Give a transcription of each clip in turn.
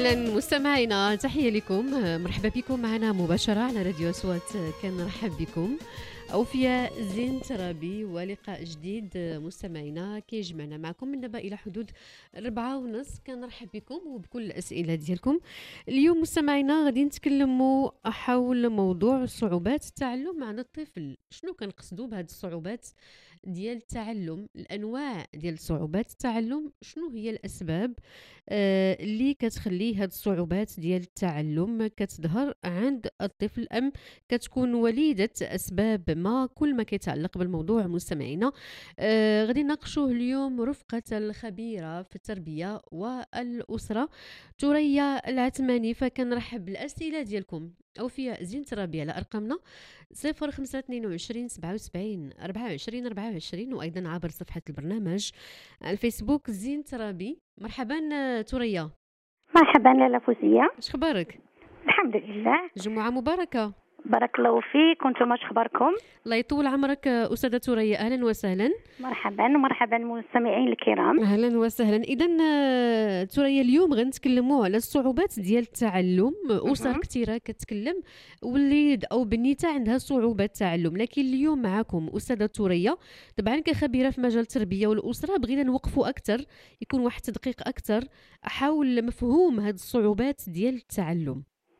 أهلا مستمعينا، تحية لكم، مرحبا بكم معنا مباشرة على راديو أصوات. كنرحب بكم أوفياء زين ترابي ولقاء جديد مستمعينا كيجمعنا معكم من دابا إلى حدود 4:30. كنرحب بكم وبكل الأسئلة ديالكم. اليوم مستمعينا غادي نتكلموا حول موضوع صعوبات التعلم عند الطفل. شنو كنقصدوا بهذه الصعوبات ديال التعلم، الانواع ديال صعوبات التعلم، شنو هي الاسباب اللي كتخلي هاد الصعوبات ديال التعلم كتظهر عند الطفل، ام كتكون وليده اسباب ما. كل ما كيتعلق بالموضوع مستمعينا غادي نناقشوه اليوم رفقه الخبيره في التربيه والاسره ثريا العثماني. فكنرحب بالاسئله ديالكم أوفياء زين ترابي على أرقامنا 0522 77 24 24 وأيضا عبر صفحة البرنامج على الفيسبوك زين ترابي. مرحبا ثريا. مرحبا لاله فوزيه، اش خبارك؟ الحمد لله، جمعة مباركة. بارك الله فيك. وانتم اش اخباركم؟ الله يطول عمرك أستاذة ثريا، أهلا وسهلا. مرحبا المستمعين الكرام، أهلا وسهلا. إذا ثريا اليوم غنتكلموا على الصعوبات ديال التعلم. أسر كثيرة كتكلم وليد أو بنيته عندها صعوبات تعلم، لكن اليوم معكم أستاذة ثريا طبعا كخبيرة في مجال التربية والأسرة بغينا نوقفوا أكثر، يكون واحد تدقيق أكثر حول مفهوم هذه الصعوبات ديال التعلم.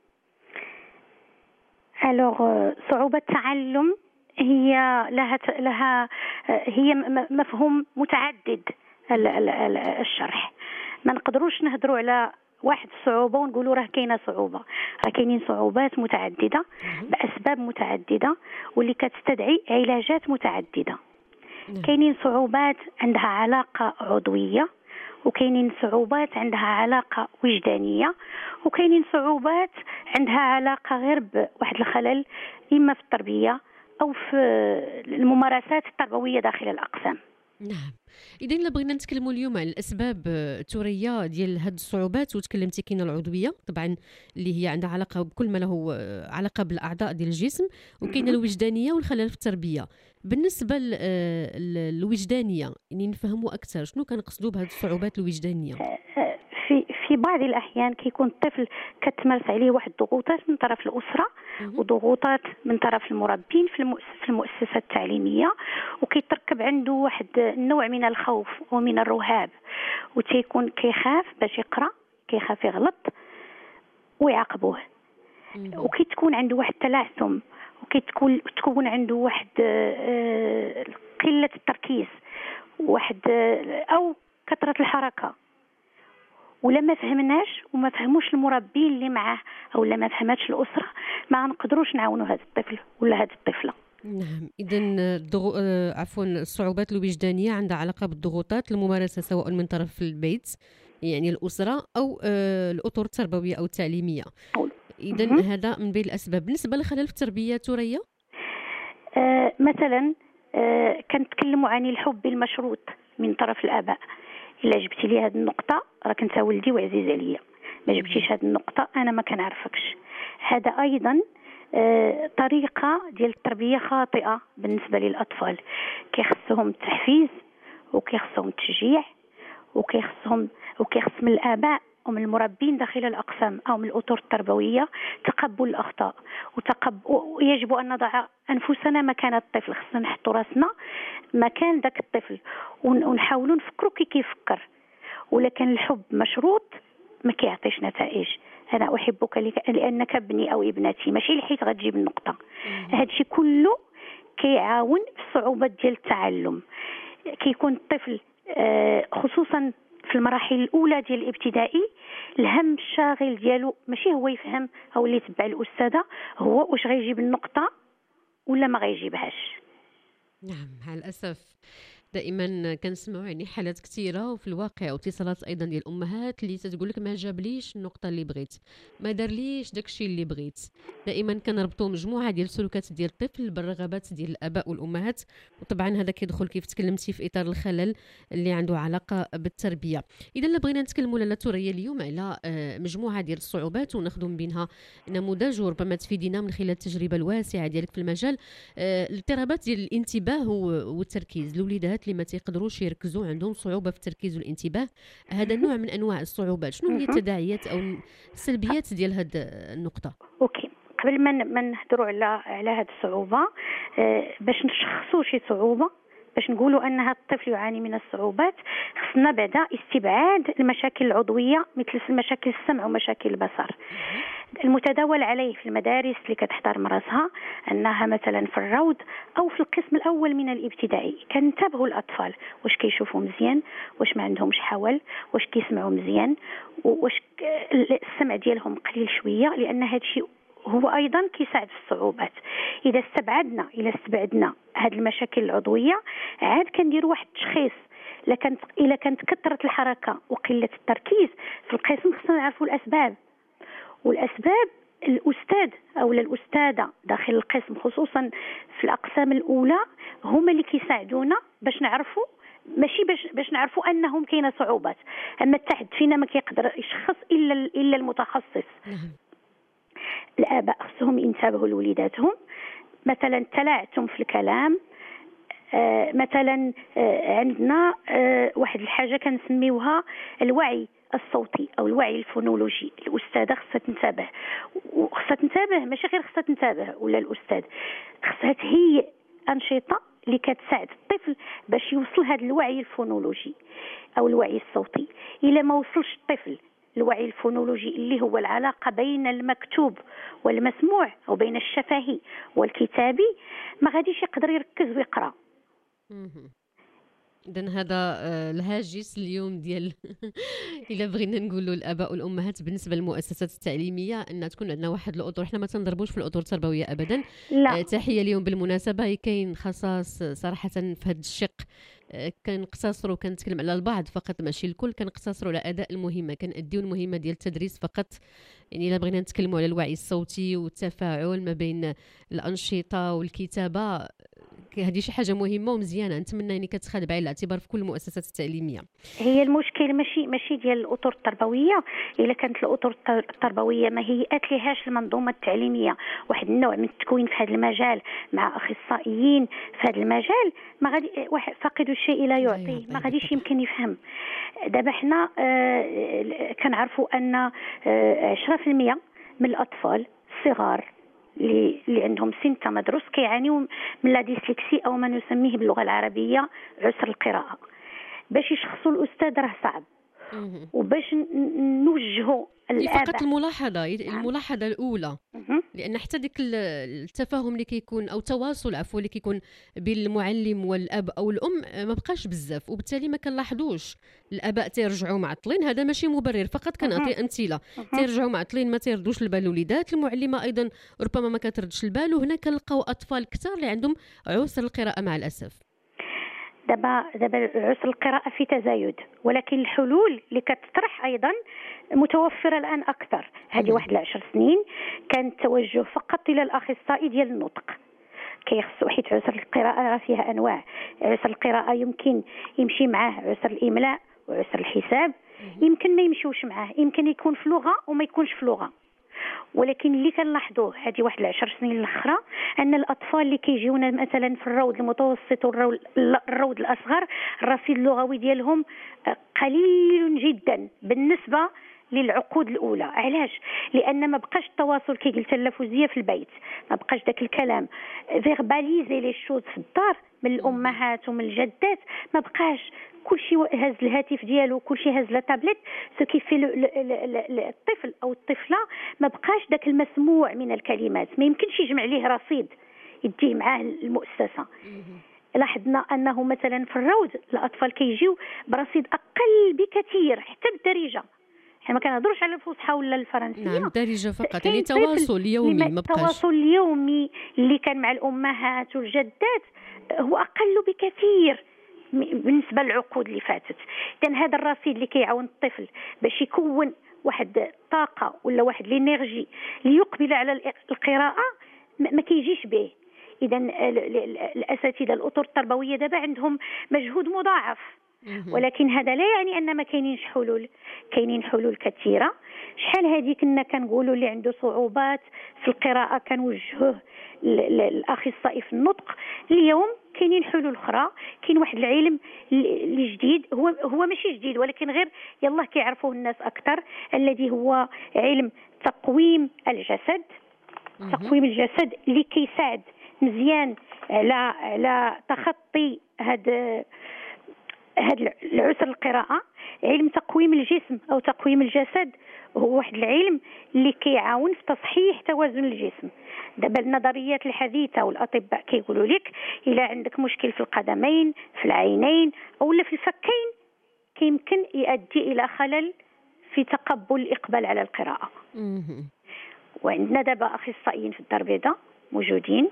صعوبة التعلم هي لها هي مفهوم متعدد الشرح. ما نقدروش نهضروا على واحد الصعوبة ونقولوا راه كاينه صعوبة، راه كاينين صعوبات متعددة بأسباب متعددة واللي كتستدعي علاجات متعددة. كاينين صعوبات عندها علاقة عضوية، وكاينين صعوبات عندها علاقة وجدانية، وكاينين صعوبات عندها علاقة غير بواحد الخلل إما في التربية أو في الممارسات التربوية داخل الأقسام. نعم. إذا إلا بغينا نتكلموا اليوم على الأسباب ثريا ديال هاد الصعوبات، وتكلمتي كاينه العضوية طبعا اللي هي عندها علاقة بكل ما له علاقة بالأعضاء ديال الجسم، وكاينه الوجدانية والخلل في التربية. بالنسبة للوجدانية يعني نفهموا أكثر شنو كنقصدوا بهاد الصعوبات الوجدانية. في بعض الأحيان كيكون الطفل كتمارس عليه واحد الضغوطات من طرف الأسرة وضغوطات من طرف المربين في المؤسسة التعليمية، وكيتركب عنده واحد النوع من الخوف ومن الرهاب، وتيكون كيخاف باش يقرأ، كيخاف يغلط ويعاقبوه، وكيتكون عنده واحد التلعثم، وكيتكون عنده واحد قلة التركيز، واحد أو كثرة الحركة. ولا ما فهمناش وما فهموش المربين اللي معاه او لا ما فهمتش الاسره، ما نقدروش نعاونوا هذا الطفل ولا هذه الطفله. نعم. اذا الصعوبات الوجدانيه عندها علاقه بالضغوطات الممارسه سواء من طرف البيت يعني الاسره او الاطر التربويه او التعليميه. اذا هذا من بين الاسباب. بالنسبه لخلل في التربيه ثريا مثلا كنتكلموا عن الحب المشروط من طرف الاباء. الا جبتي لي هذه النقطه راك انت ولدي وعزيز عليا، ما جبتيش هذه النقطه انا ما كنعرفكش. هذا ايضا طريقه ديال التربيه خاطئه بالنسبه للاطفال. كيخصهم التحفيز وكيخصهم التشجيع وكيخص من الاباء ومن المربين داخل الأقسام أو من الأطر التربوية تقبل الأخطاء ويجب أن نضع أنفسنا مكان الطفل. خصنا نحطوا راسنا مكان ذاك الطفل ونحاولوا نفكروا كي كيفكر. ولكن الحب مشروط ما كيعطيش نتائج. أنا أحبك لأنك ابني أو ابنتي، ماشي لحيت غتجيب النقطة. هادشي كله كيعاون في الصعوبات ديال التعلم. كيكون الطفل خصوصا في المراحل الاولى ديال الابتدائي الهم الشاغل ديالو ماشي هو يفهم او اللي يتبع الاستاذه، هو واش غيجيب النقطه ولا ما غيجيبهاش. نعم. مع الاسف دائما كنسمعوا يعني حالات كثيره وفي الواقع واتصالات ايضا ديال الامهات اللي تتقول لك ما جابليش النقطه اللي بغيت، ما دارليش داكشي اللي بغيت. دائما كنربطوا مجموعه ديال السلوكات ديال الطفل بالرغبات ديال الاباء والامهات، وطبعا هذا كيدخل كيف تكلمتي في اطار الخلل اللي عنده علاقه بالتربيه. اذا لا بغينا نتكلموا لاله ثريا اليوم على مجموعه ديال الصعوبات وناخذوا من بينها نموذج وربما تفيدينا من خلال التجربه الواسعه ديالك في المجال. الاضطرابات ديال الانتباه والتركيز، الوليدات اللي ما تيقدروش يركزوا، عندهم صعوبة في التركيز والانتباه. هذا نوع من انواع الصعوبات. شنو هي التداعيات او السلبيات ديال هذه النقطة؟ اوكي، قبل ما نهضروا على هذه الصعوبة، باش نشخصوا شي صعوبة، باش نقولوا ان هذا الطفل يعاني من الصعوبات، خصنا بعدا استبعاد المشاكل العضويه مثل مشاكل السمع ومشاكل البصر. المتداول عليه في المدارس اللي كتحضر مراسها انها مثلا في الروض او في القسم الاول من الابتدائي كنتبهوا الاطفال واش كيشوفوا مزيان، واش ما عندهمش حول، واش كيسمعوا مزيان، واش السمع ديالهم قليل شويه، لان هذا الشيء هو ايضا كيساعد في الصعوبات. اذا استبعدنا هذه المشاكل العضويه، عاد كنديروا واحد التشخيص. الا كانت كثره الحركه وقله التركيز في القسم، خصنا نعرفوا الاسباب. والاسباب الاستاذ او الاستاذه داخل القسم، خصوصا في الاقسام الاولى، هما اللي كيساعدونا باش نعرفوا، ماشي باش نعرفوا انهم كاينه صعوبات. اما التحد فينا ما كيقدر يشخص الا المتخصص. الآباء خصهم ينتبهوا لوليداتهم، مثلا تلاعثم في الكلام. مثلا عندنا واحد الحاجة كنسميوها الوعي الصوتي أو الوعي الفونولوجي. الأستاذة خصها تنتبه، وخصها تنتبه ماشي غير خصها تنتبه ولا الأستاذ، خصها تهيئ أنشطة اللي كتساعد الطفل باش يوصل هذا الوعي الفونولوجي أو الوعي الصوتي. إلا ما وصلش الطفل الوعي الفونولوجي اللي هو العلاقة بين المكتوب والمسموع أو بين الشفهي والكتابي، ما غاديش يقدر يركز ويقرأ. إذن هذا الهاجس اليوم ديال إلا بغينا نقولوا الآباء والأمهات بالنسبة للمؤسسات التعليمية، أن تكون عندنا واحد الأطر. احنا ما تنضربوش في الأطر التربوية أبدا. لا. تحية اليوم بالمناسبة. كاين خصاص صراحة في هذا الشق، كنقتصروا كنتكلم على البعض فقط ماشي الكل، كنقتصروا على أداء المهمة، كنأديو المهمة ديال التدريس فقط. يعني إلا بغينا نتكلموا على الوعي الصوتي والتفاعل ما بين الأنشطة والكتابة، هذه شي حاجه مهمه ومزيانه، نتمنى يعني كتخاد بعين الاعتبار في كل المؤسسات التعليميه. هي المشكل ماشي ديال الاطر التربويه. الا كانت الاطر التربويه ما هيئات لهاش المنظومه التعليميه واحد النوع من التكوين في هذا المجال مع اخصائيين في هذا المجال، ما غادي واحد فاقد الشيء لا يعطيه، ما غاديش يمكن يفهم. دابا حنا كنعرفوا ان 10% من الاطفال الصغار اللي عندهم سن تمدرس كيعانيوا من لا ديسلكسي او ما نسميه باللغه العربيه عسر القراءه. باش يشخصوا الاستاذ راه صعب، وباش نوجهوا الاباء فقط الملاحظه الاولى، لان حتى ديك التفاهم اللي كيكون او التواصل اللي كيكون بين المعلم والاب او الام ما بقاش بزاف، وبالتالي ما كنلاحظوش الاباء تيرجعوا معطلين. هذا ماشي مبرر، فقط كنعطي امثله. تيرجعوا معطلين، ما تيردوش البال الوليدات، المعلمه ايضا ربما ما كتردش البال، وهنا كنلقاو اطفال كثار اللي عندهم عسر القراءه مع الاسف. دابا عسر القراءة في تزايد، ولكن الحلول اللي كتطرح أيضا متوفرة الآن أكثر. هذه واحد 10 سنين كان التوجه فقط إلى الأخصائي ديال النطق. كيخصو حيت عسر القراءة فيها أنواع. عسر القراءة يمكن يمشي معاه عسر الإملاء وعسر الحساب، يمكن ما يمشيوش معاه، يمكن يكون في لغة وما يكونش في لغة. ولكن اللي كنلاحظوه هذه واحد 10 سنين الاخرى ان الاطفال اللي كيجيونا مثلا في الروض المتوسط والروض الاصغر، الرصيد اللغوي ديالهم قليل جدا بالنسبه للعقود الاولى. علاش؟ لان ما بقاش التواصل كي قلت اللفظيه في البيت، ما بقاش داك الكلام فيرباليزي لي شوز في الدار من الامهات ومن الجدات، ما بقاش. كلشي هز الهاتف ديالو، كلشي هز لا تابلت، سو كيفي الطفل او الطفله ما بقاش داك المسموع من الكلمات، ما يمكنش يجمع ليه رصيد يديه معاه المؤسسه. لاحظنا انه مثلا في الروض الاطفال كيجيو برصيد اقل بكثير حتى بالدارجه. احنا ما كنهضروش على الفصحى ولا الفرنسيه، نعم الدارجه فقط، يعني تواصل يومي ما بقاش. التواصل اليومي اللي كان مع الامهات والجدات هو اقل بكثير بالنسبه للعقود اللي فاتت. اذا هذا الرصيد اللي كيعاون الطفل باش يكون واحد الطاقه ولا واحد الانرجي ليقبل على القراءه ما كيجيش به. اذا الاساتذه الاطر التربويه دابا عندهم مجهود مضاعف مهم. ولكن هذا لا يعني ان ما كاينينش حلول. كاينين حلول كثيره. شحال هذه كنا كنقولوا اللي عنده صعوبات في القراءه كنوجهوه للاخصائي في النطق. اليوم كاينين حلول اخرى. كاين واحد العلم اللي جديد، هو ماشي جديد ولكن غير يلاه كيعرفوه الناس اكثر، الذي هو علم تقويم الجسد. مهم. تقويم الجسد اللي كيساعد مزيان على تخطي هذا العسر القراءة. علم تقويم الجسم أو تقويم الجسد هو واحد العلم اللي كيعاون في تصحيح توازن الجسم. دابا النظريات الحديثة والأطباء كيقولوا لك إلا عندك مشكل في القدمين، في العينين أو في الفكين، كيمكن يؤدي إلى خلل في تقبل الإقبال على القراءة. مهم. وعندنا دابا أخصائيين في الدار البيضاء موجودين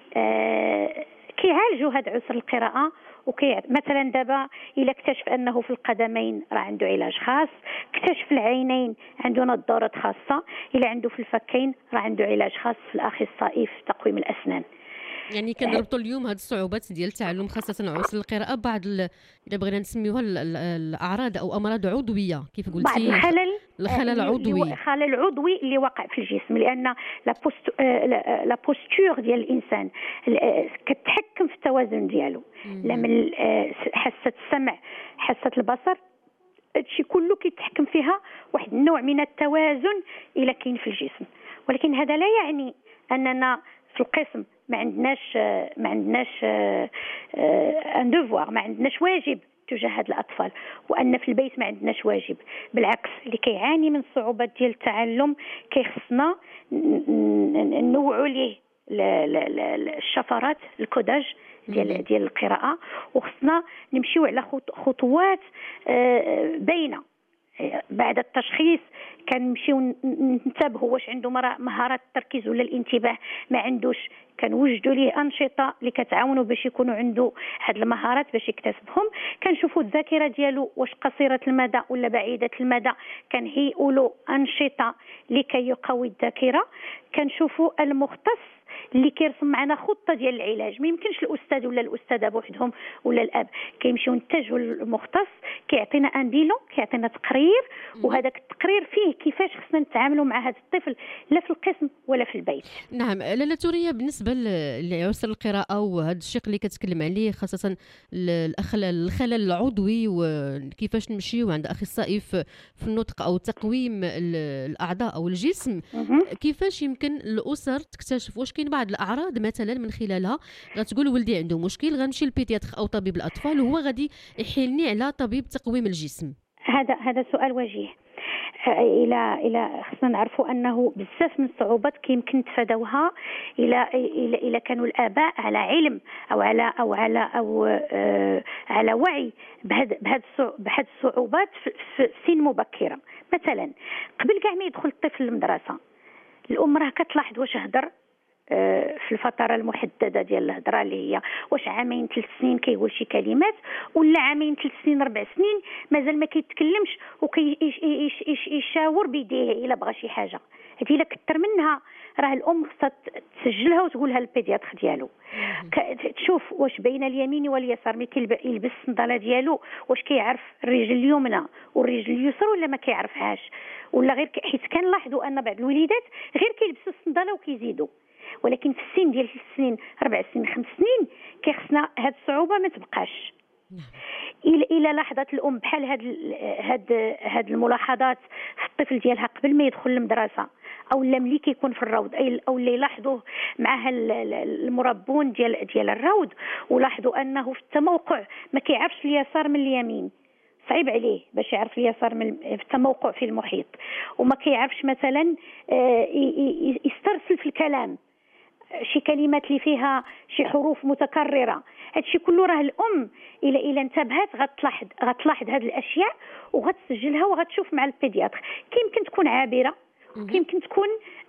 كيعالجوا هذا عسر القراءة. مثلا دابا إلا اكتشف أنه في القدمين راه عنده علاج خاص، اكتشف العينين عنده نظارات خاصة، إلا عنده في الفكين راه عنده علاج خاص في الأخصائي في تقويم الأسنان. يعني كنربطوا اليوم هاد الصعوبات ديال التعلم خاصة عسر القراءة بعض إلا بغينا نسميوها الأعراض أو أمراض عضوية كيف بعض قلتي. الخلل الخلل العضوي. الخلل العضوي اللي وقع في الجسم، لان لا بوستور ديال الانسان كتحكم في التوازن ديالو. لما حاسه السمع، حاسه البصر، هادشي كله كيتحكم فيها واحد النوع من التوازن الى كاين في الجسم. ولكن هذا لا يعني اننا في القسم ما عندناش ان دوفوار، ما عندناش واجب تجاه هاد الاطفال، وان في البيت ما عندناش واجب. بالعكس، اللي كيعاني من صعوبات ديال التعلم كيخصنا نوعوا ليه الشفرات، الكوداج ديال القراءه، وخصنا نمشيو على خطوات باينه. بعد التشخيص كنمشيو ننتبهوا واش عنده مهارات التركيز ولا الانتباه ما عندوش، كنوجدوا ليه انشطه اللي كتعاونوا باش يكونوا عنده هاد المهارات باش يكتسبهم. كنشوفوا الذاكره ديالو واش قصيره المدى ولا بعيده المدى، كنهيئوا له انشطه لكي يقوي الذاكره. كنشوفوا المختص اللي كيرسم معنا خطه ديال العلاج. ما يمكنش الاستاذ ولا الاستاذه بوحدهم ولا الاب، كيمشيو نتجهوا للمختص كيعطينا ان بيلون، كيعطينا تقرير، وهذاك التقرير فيه كيفاش خصنا نتعاملوا مع هذا الطفل لا في القسم ولا في البيت. نعم لاله توريه، بالنسبه لعسر القراءه وهذا الشق اللي كتكلم عليه خاصه الخلل العضوي وكيفاش نمشيو عند اخصائي في النطق او تقويم الاعضاء او الجسم، كيفاش يمكن الاسر تكتشف واش كاين بعض الاعراض مثلا من خلالها غتقول ولدي عنده مشكل غنمشي للبيدياتر او طبيب الاطفال وهو غادي يحيلني على طبيب تقويم الجسم؟ هذا سؤال وجيه. الى خصنا نعرفوا انه بزاف من الصعوبات كيمكن نتفاداوها الى كانوا الاباء على علم على وعي بهذه الصعوبات في سن مبكره. مثلا قبل كاع ما يدخل الطفل للمدرسه، الام راه كتلاحظ واش هدر في الفتره المحدده ديال الهضره اللي هي واش عامين 3 سنين كيقول شي كلمات، ولا عامين 3 سنين 4 سنين مازال ما كيتكلمش وكيشاور بيديه الا بغى شي حاجه. هذه الا كثر منها راه الام خصها تسجلها وتقولها للبيدياتر ديالو. تشوف واش بين اليمين واليسار ملي يلبس الصنداله ديالو واش كيعرف الرجل اليمنى والرجل اليسرى ولا ما كيعرفهاش، ولا غير حيت كنلاحظوا ان بعض الوليدات غير كيلبسوا الصنداله وكيزيدوا. ولكن في السن ديال 3 سنين 4 سنين 5 سنين كيخصنا هاد الصعوبه ما تبقاش. الى لاحظت الام بحال هاد الملاحظات في الطفل ديالها قبل ما يدخل المدرسه او ملي كيكون في الروض او اللي يلاحظوه معها المربون ديال الروض، ولاحظوا انه في التموقع ما كيعرفش اليسار من اليمين، صعيب عليه باش يعرف اليسار من التموقع في المحيط، وما كيعرفش مثلا يسترسل في الكلام، شي كلمات اللي فيها شي حروف متكرره. هادشي كله راه الام الى انتبهت غتلاحظ هاد الاشياء وغتسجلها وغتشوف مع البيدياتر. كيمكن تكون عابره، كيمكن تكون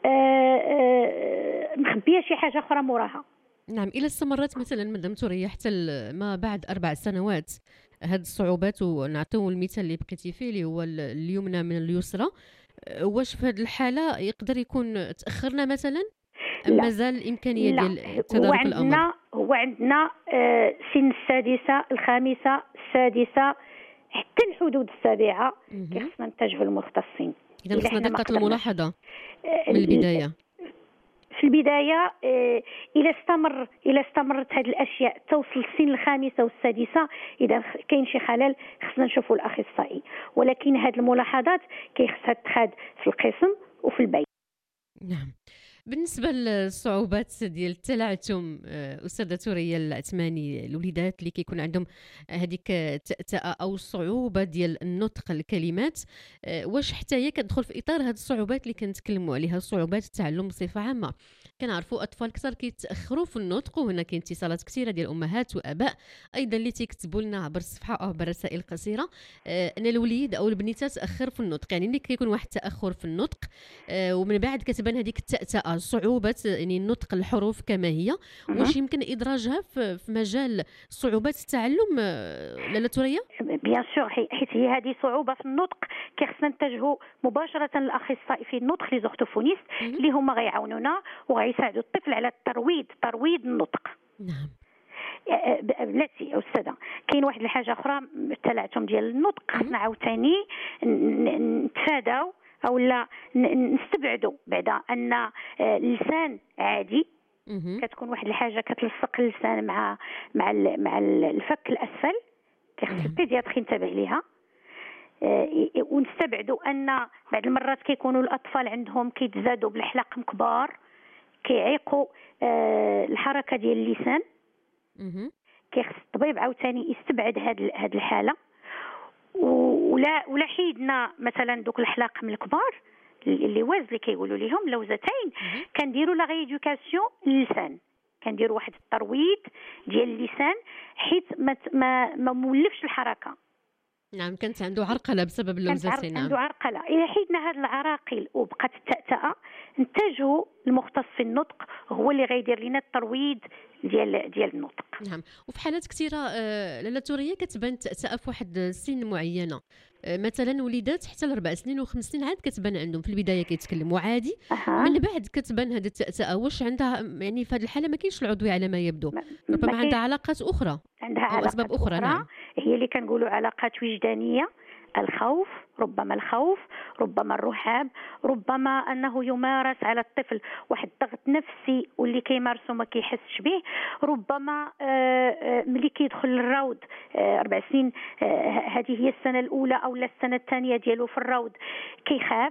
مخبيه شي حاجه اخرى موراها. نعم، الى استمرت مثلا مدام توريه حتى ما بعد 4 سنوات هاد الصعوبات، ونعطيو المثال اللي بقيتي فيه اللي هو اليمنى من اليسرى، واش في هذه الحاله يقدر يكون تاخرنا مثلا مازال الامكانيه ديال تدارك الامر؟ هو عندنا سن السادسه الخامسه السادسه حتى الحدود السابعه خصنا نتجهوا للمختصين. اذا خصنا دقه الملاحظه من البدايه. في البدايه الى استمرت هذه الاشياء توصل السن الخامسه والسادسه، اذا كاين شي خلل خصنا نشوفوا الاخصائي، ولكن هذه الملاحظات كيخصها تتخذ في القسم وفي البيت. نعم. بالنسبه للصعوبات ديال التلعثم استاذه ثريا العثماني، الوليدات اللي كيكون عندهم هذيك التأتأة او الصعوبه ديال النطق الكلمات، واش حتى هي كتدخل في اطار هذه الصعوبات اللي كنتكلموا عليها، صعوبات التعلم بصفه عامه؟ كنعرفوا اطفال كثر كيتاخروا في النطق، وهنا كاين اتصالات كثيره ديال امهات واباء ايضا اللي تيكتبوا لنا عبر الصفحه او عبر رسائل قصيره ان الوليد او البنيته تاخر في النطق، يعني ملي كيكون واحد التاخر في النطق ومن بعد كتبان هذيك التأتأة، صعوبه يعني نطق الحروف كما هي، واش يمكن ادراجها في مجال صعوبات التعلم لاله ثريا؟ بيان سور، حيت هي هذه صعوبه في النطق كيخصنا نتجهوا مباشره للاخصائي في النطق لي زورتوفونيست اللي هما غيعاونونا وغيساعدوا الطفل على ترويض النطق. نعم. بلاتي استاذه، كاين واحد الحاجه اخرى، التلعثم ديال النطق خصنا عاوتاني نتفاداو او لا نستبعدوا بعد ان اللسان عادي، كتكون واحد الحاجه كتلصق اللسان مع الفك الاسفل، كيخص البيدياتر ينتبه ليها. ونستبعدوا ان بعض المرات كيكونوا الاطفال عندهم كيتزادوا بالحلقم كبار كيعيقوا الحركه ديال اللسان، كيخص الطبيب عاوتاني يستبعد هاد الحاله. ولا حيدنا مثلا دوك الحلاقم الكبار اللي واز اللي كيقولوا لهم لوزتين، كنديروا لا ريدوكاسيون للسان، كنديروا واحد الترويض ديال اللسان حيت ما مولفش الحركه. نعم، كانت عنده عرقله بسبب اللوزتين. نعم، عنده عرقله. اذا حيدنا هذه العراقيل وبقات التأتأة، نتجهوا المختص في النطق هو اللي غيدير لنا الترويض ديال النطق. نعم. وفي حالات كثيره لاله ثريا كتبان تأتأة في واحد السن معينه، مثلا وليدات حتى ل4 سنين و5 سنين عاد كتبان عندهم في البدايه كيتكلموا عادي، من بعد كتبان هذه التأتأة. واش عندها يعني في هذه الحاله ما كاينش العضويه على ما يبدو، ربما عندها علاقات اخرى، عندها علاقات اسباب اخرى. نعم، هي اللي كنقولوا علاقات وجدانيه، الخوف، ربما الرحاب، ربما انه يمارس على الطفل واحد الضغط نفسي واللي كيمارسه ما كيحسش به، ربما ملي كيدخل الروض 4 سنين، هذه هي السنه الاولى او السنه الثانيه ديالو في الروض، كيخاف،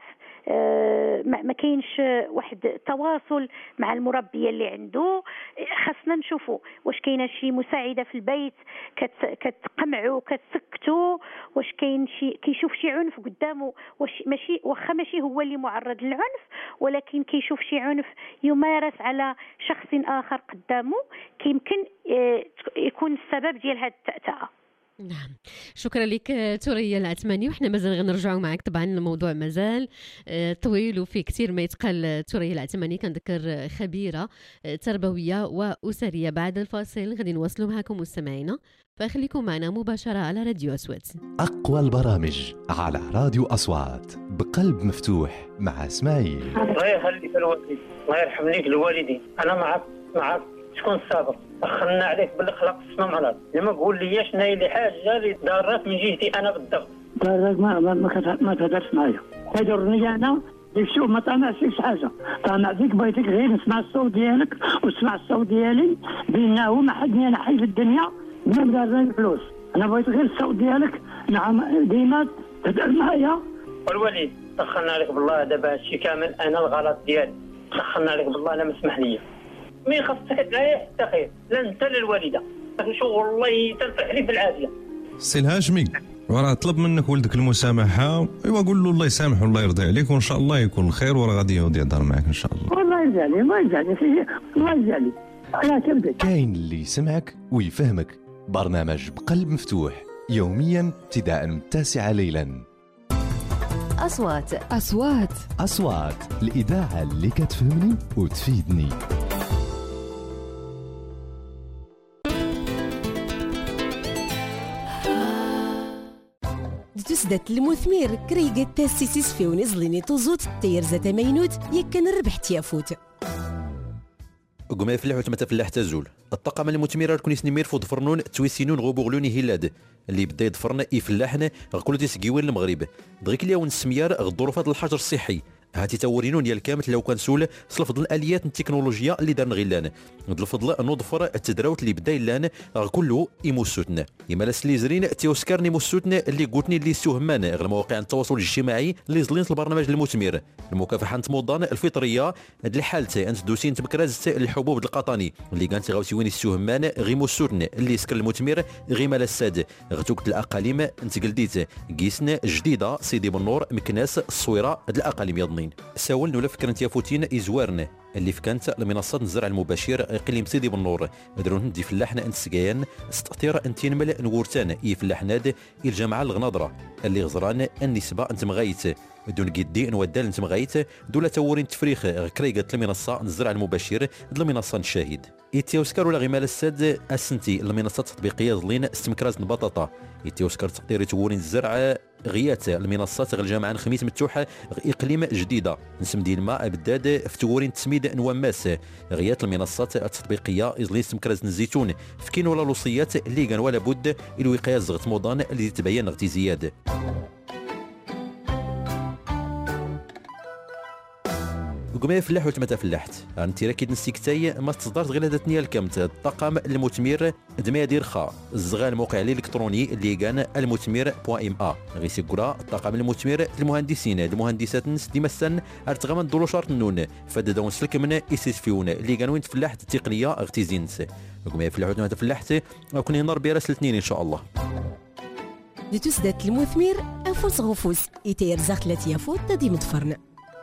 ما كاينش واحد التواصل مع المربيه اللي عنده. خاصنا نشوفوا واش كاينه شي مساعده في البيت كتقمعو كتسكتو، واش كاين شي كيشوف شي عنف قدامه، واش ماشي هو اللي معرض للعنف، ولكن كيشوف شي عنف يمارس على شخص اخر قدامه، كيمكن يكون السبب ديال هذه التأتأة. نعم، شكرا لك ثريا العثماني، وحنا مازال غنرجعوا معك. طبعا الموضوع مازال طويل وفي كثير ما يتقال. ثريا العثماني كنذكر خبيره تربويه واسريه. بعد الفاصل غادي نواصلوا معكم مستمعينا، فخليكم معنا مباشره على راديو أصوات. اقوى البرامج على راديو أصوات، بقلب مفتوح مع اسماعيل. الله يخليك الوالدين، الله يرحم ليك الوالدين. انا معك شكون الصابر، اخرنا عليك بالاخلاق في الصنم على لما قول لي شنو هي اللي حاجه اللي دارت من جهتي انا بالضبط. دارك ما تهدرش معايا، هدرني انا السوق، ما طمعتش حاجه، طمعتك بغيتك غير نسمع الصوت ديالك وتسمع الصوت ديالي، بينه ما حدني انا حي في الدنيا ما دارني الفلوس، انا بغيت غير الصوت ديالك. نعم، ديما تهدر معايا. والوليد سخرنا عليك بالله، دابا هادشي كامل انا الغلط ديالي، سخرنا عليك بالله، لا مسمح لي مي خاصك تعيش حتى خير، لا انت لا الوالده، شو والله تنفع لي في العافيه. سي الهاشمي، وراه طلب منك ولدك المسامحه، ايوا قول له الله يسامح والله يرضي عليك، وان شاء الله يكون الخير، وراه غادي يعود يهضر معك ان شاء الله. والله يجعلي الله يجعلي انا كبدي. كاين اللي يسمعك ويفهمك. برنامج بقلب مفتوح يوميا ابتداء من 9 ليلا. أصوات الإذاعة اللي كتفهمني وتفيدني. تسدت المثمير كريقة تاسيسيس في ونزليني توزوت تيرزة مينوت يكن الربح تيافوت. قما فلاح وتمتا فلاح تزول الطاقم المثمره كونيس نمير فود فرنون تويسينون غوبوغلوني هلاد اللي بدا يدفرنا يفلاحنا غكل تيسقيوين المغرب دغيك اليوم السميار غضروفات الحجر الصحي هاتي تورينون ديال كامل لو كان سول الفضل الاليات التكنولوجيا اللي دارنا غيلان الفضل نضفر التدراوت اللي بدا يلان كله يموسوتنا يما لي زرين تيوسكرني موسوتنا اللي قلتني اللي سوهمان غير مواقع التواصل الاجتماعي اللي زلين البرنامج المثمر المكافحه موضان الفطريه هاد الحالته انت دوسين تمكراز الحبوب القطني اللي كانت غاوتي وين السوهمان غي موسوتنا اللي سكر المثمر غي مال الساد غتوكت الاقاليم انت قلديت قيسنا جديده سيدي بنور مكناس الصويره هاد الاقاليم يضنين ساولنا ولا فكرت يا فوتين يزوارنا اللي فكانت المنصات الزرع المباشر قليم سيدي بالنور درون ندي فلاحنا انت سقيان استطير انت نمل نورتان يفلاحناد الجامعه الغناضره اللي غزران النسبه انت مغايت دون قدي نودال انت مغايت دوله تورين تفريخ كريقه المنصه الزرع المباشر المنصه الشاهد يتيوسكر ولا غيمال الساد اسنتي المنصات التطبيقيه ظلين استمكراز البطاطا يتيوسكر تقدير تورين الزرع غيات المنصات غير الجامعه الخميس مفتوحه اقليم جديده نسم ديال الماء بداد فتورين تسميد نواماس غيات المنصات التطبيقيه ازلين استمكراز الزيتون فكين ولا لوصيات اللي كان ولا بد الوقايه زغت موضان اللي تبين غتي زياد قما فلاح وتمتا فلاحت انت راكي نسيكتاي ما تصدرت غير هذا الثنيه الكمت الطاقم المثمر دميادير خا الزغال الموقع الالكتروني اللي كان المثمر.ma غي سيكورا الطاقم المثمر المهندسين المهندسات نس ديما السن ارتغام ندولو شرط النون فداون سلك من يسيسفيون اللي كانوا فلاحت التقنيه اغتيزينس قما فلاح وتمتا فلاحت كون هنا ربي راس الاثنين ان شاء الله لتسدات المثمر انفوس غفوس يتير زغت لاتيا فوت دي متفرن.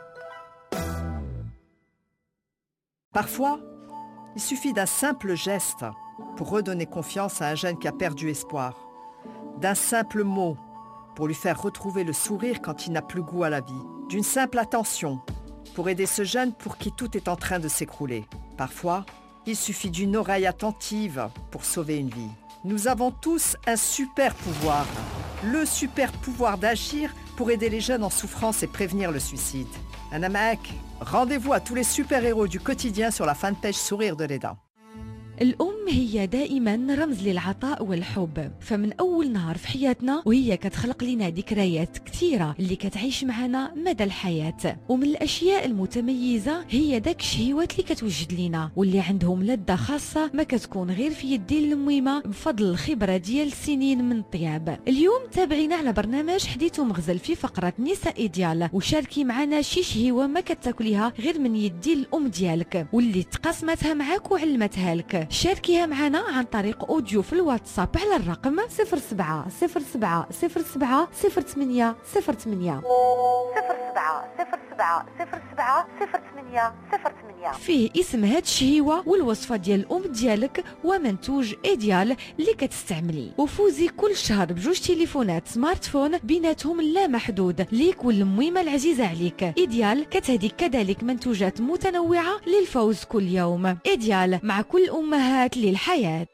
Parfois, il suffit d'un simple geste pour redonner confiance à un jeune qui a perdu espoir, d'un simple mot pour lui faire retrouver le sourire quand il n'a plus goût à la vie, d'une simple attention pour aider ce jeune pour qui tout est en train de s'écrouler. Parfois, il suffit d'une oreille attentive pour sauver une vie. Nous avons tous un super pouvoir, le super pouvoir d'agir pour aider les jeunes en souffrance et prévenir le suicide. أنا معاك. Rendez-vous à tous les super-héros du quotidien sur la fanpage Sourire de l'Aida. الأم هي دائما رمز للعطاء والحب، فمن أول نهار في حياتنا وهي كتخلق لنا ذكريات كثيرة اللي كتعيش معنا مدى الحياة. ومن الأشياء المتميزة هي داك الشهيوات اللي كتوجد لنا واللي عندهم لذة خاصة ما كتكون غير في يدين الميمة بفضل الخبرة ديال سنين من الطياب. اليوم تابعينا على برنامج حديث مغزل في فقرة نساء ايديال وشاركي معنا شي شهيوة ما كتاكليها غير من يدين الأم ديالك واللي تقاسمتها معاك وعلمتها لك. شاركيها معنا عن طريق اوديو في الواتساب على الرقم 07 07 07 08 08 07 07 07 08 08 فيه اسم هاد الشهيوة والوصفة ديال الأم ديالك ومنتوج ايديال اللي كتستعملي وفوزي كل شهر بجوج تليفونات سمارت فون بيناتهم لا محدود ليك والميمة العزيزة عليك. ايديال كتهدي كذلك منتوجات متنوعة للفوز كل يوم. ايديال مع كل أمهات للحياة.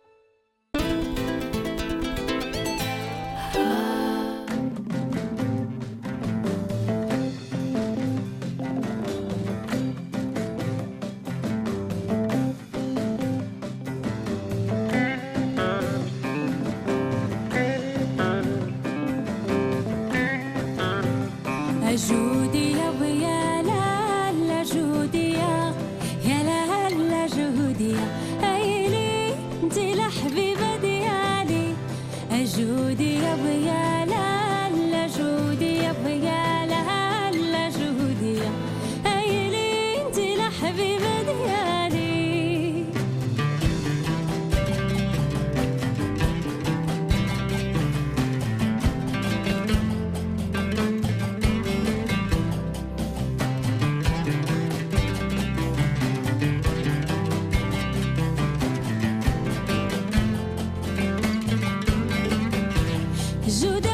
جودي يا ويا لا لا جودي يا لا لا جودي ايلي انتي الحبيبه ديالي جودي يا ويا لا لا جودي يا ويا لا لا جودي ايلي انتي الحبيبه ديالي جودي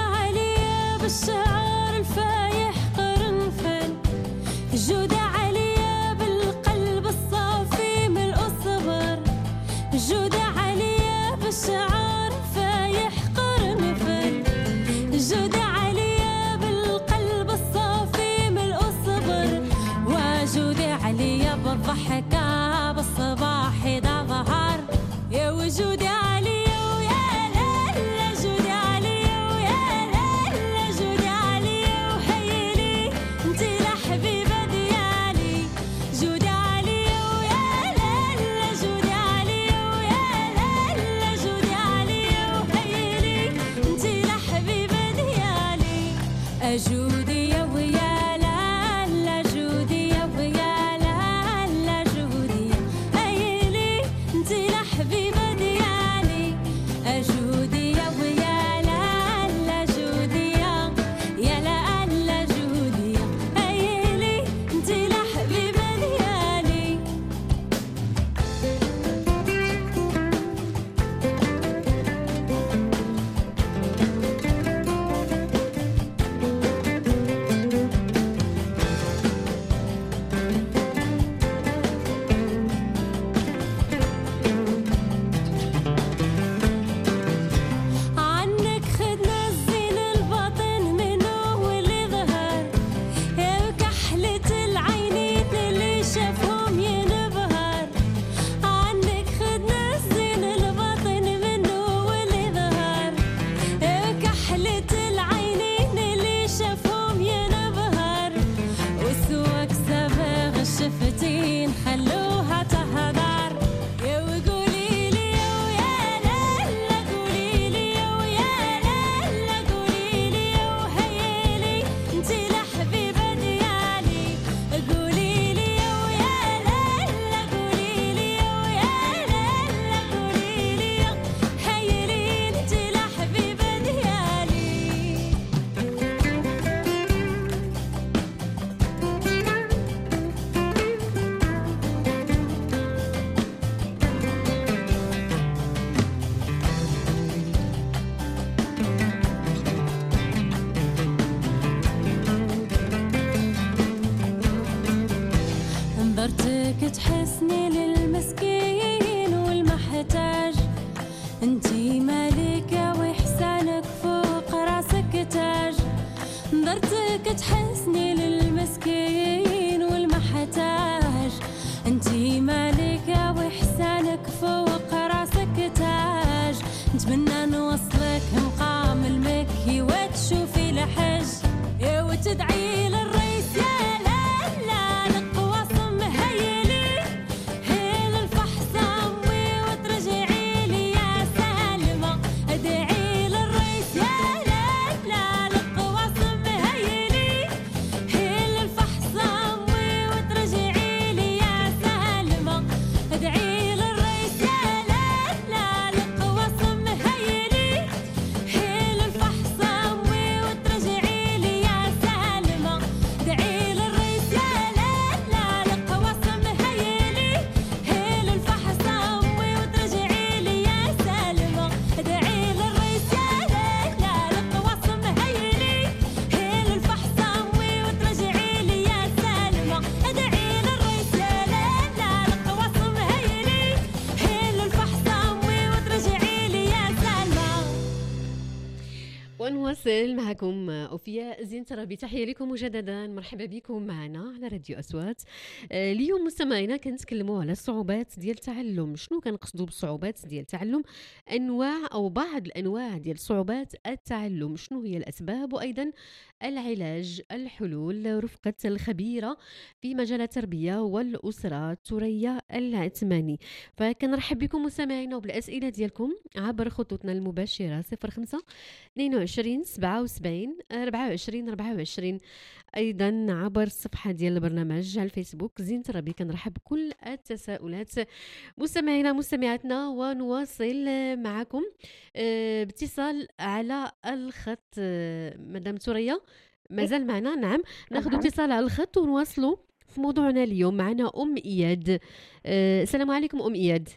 نواصل معكم أوفياء زين ترابي. تحية لكم مجددا، مرحبا بكم معنا على راديو أصوات. اليوم مستمعينا كنتكلموا على الصعوبات ديال التعلم. شنو كنقصدوا بالصعوبات ديال التعلم؟ أنواع أو بعض الأنواع ديال صعوبات التعلم، شنو هي الأسباب، وأيضا العلاج، الحلول، رفقة الخبيرة في مجال التربية والأسرة ثريا العثماني. فكنرحب بكم مستمعينا وبالأسئلة ديالكم عبر خطوطنا المباشرة 05 22 77 24 24، ايضا عبر الصفحه ديال البرنامج على الفيسبوك زين ترابي. كنرحب بكل التساؤلات مستمعينا مستمعاتنا، ونواصل معكم باتصال على الخط. مدام ثريا مازال معنا؟ نعم، ناخذ اتصال على الخط ونواصلوا في موضوعنا اليوم. معنا اياد. السلام عليكم اياد.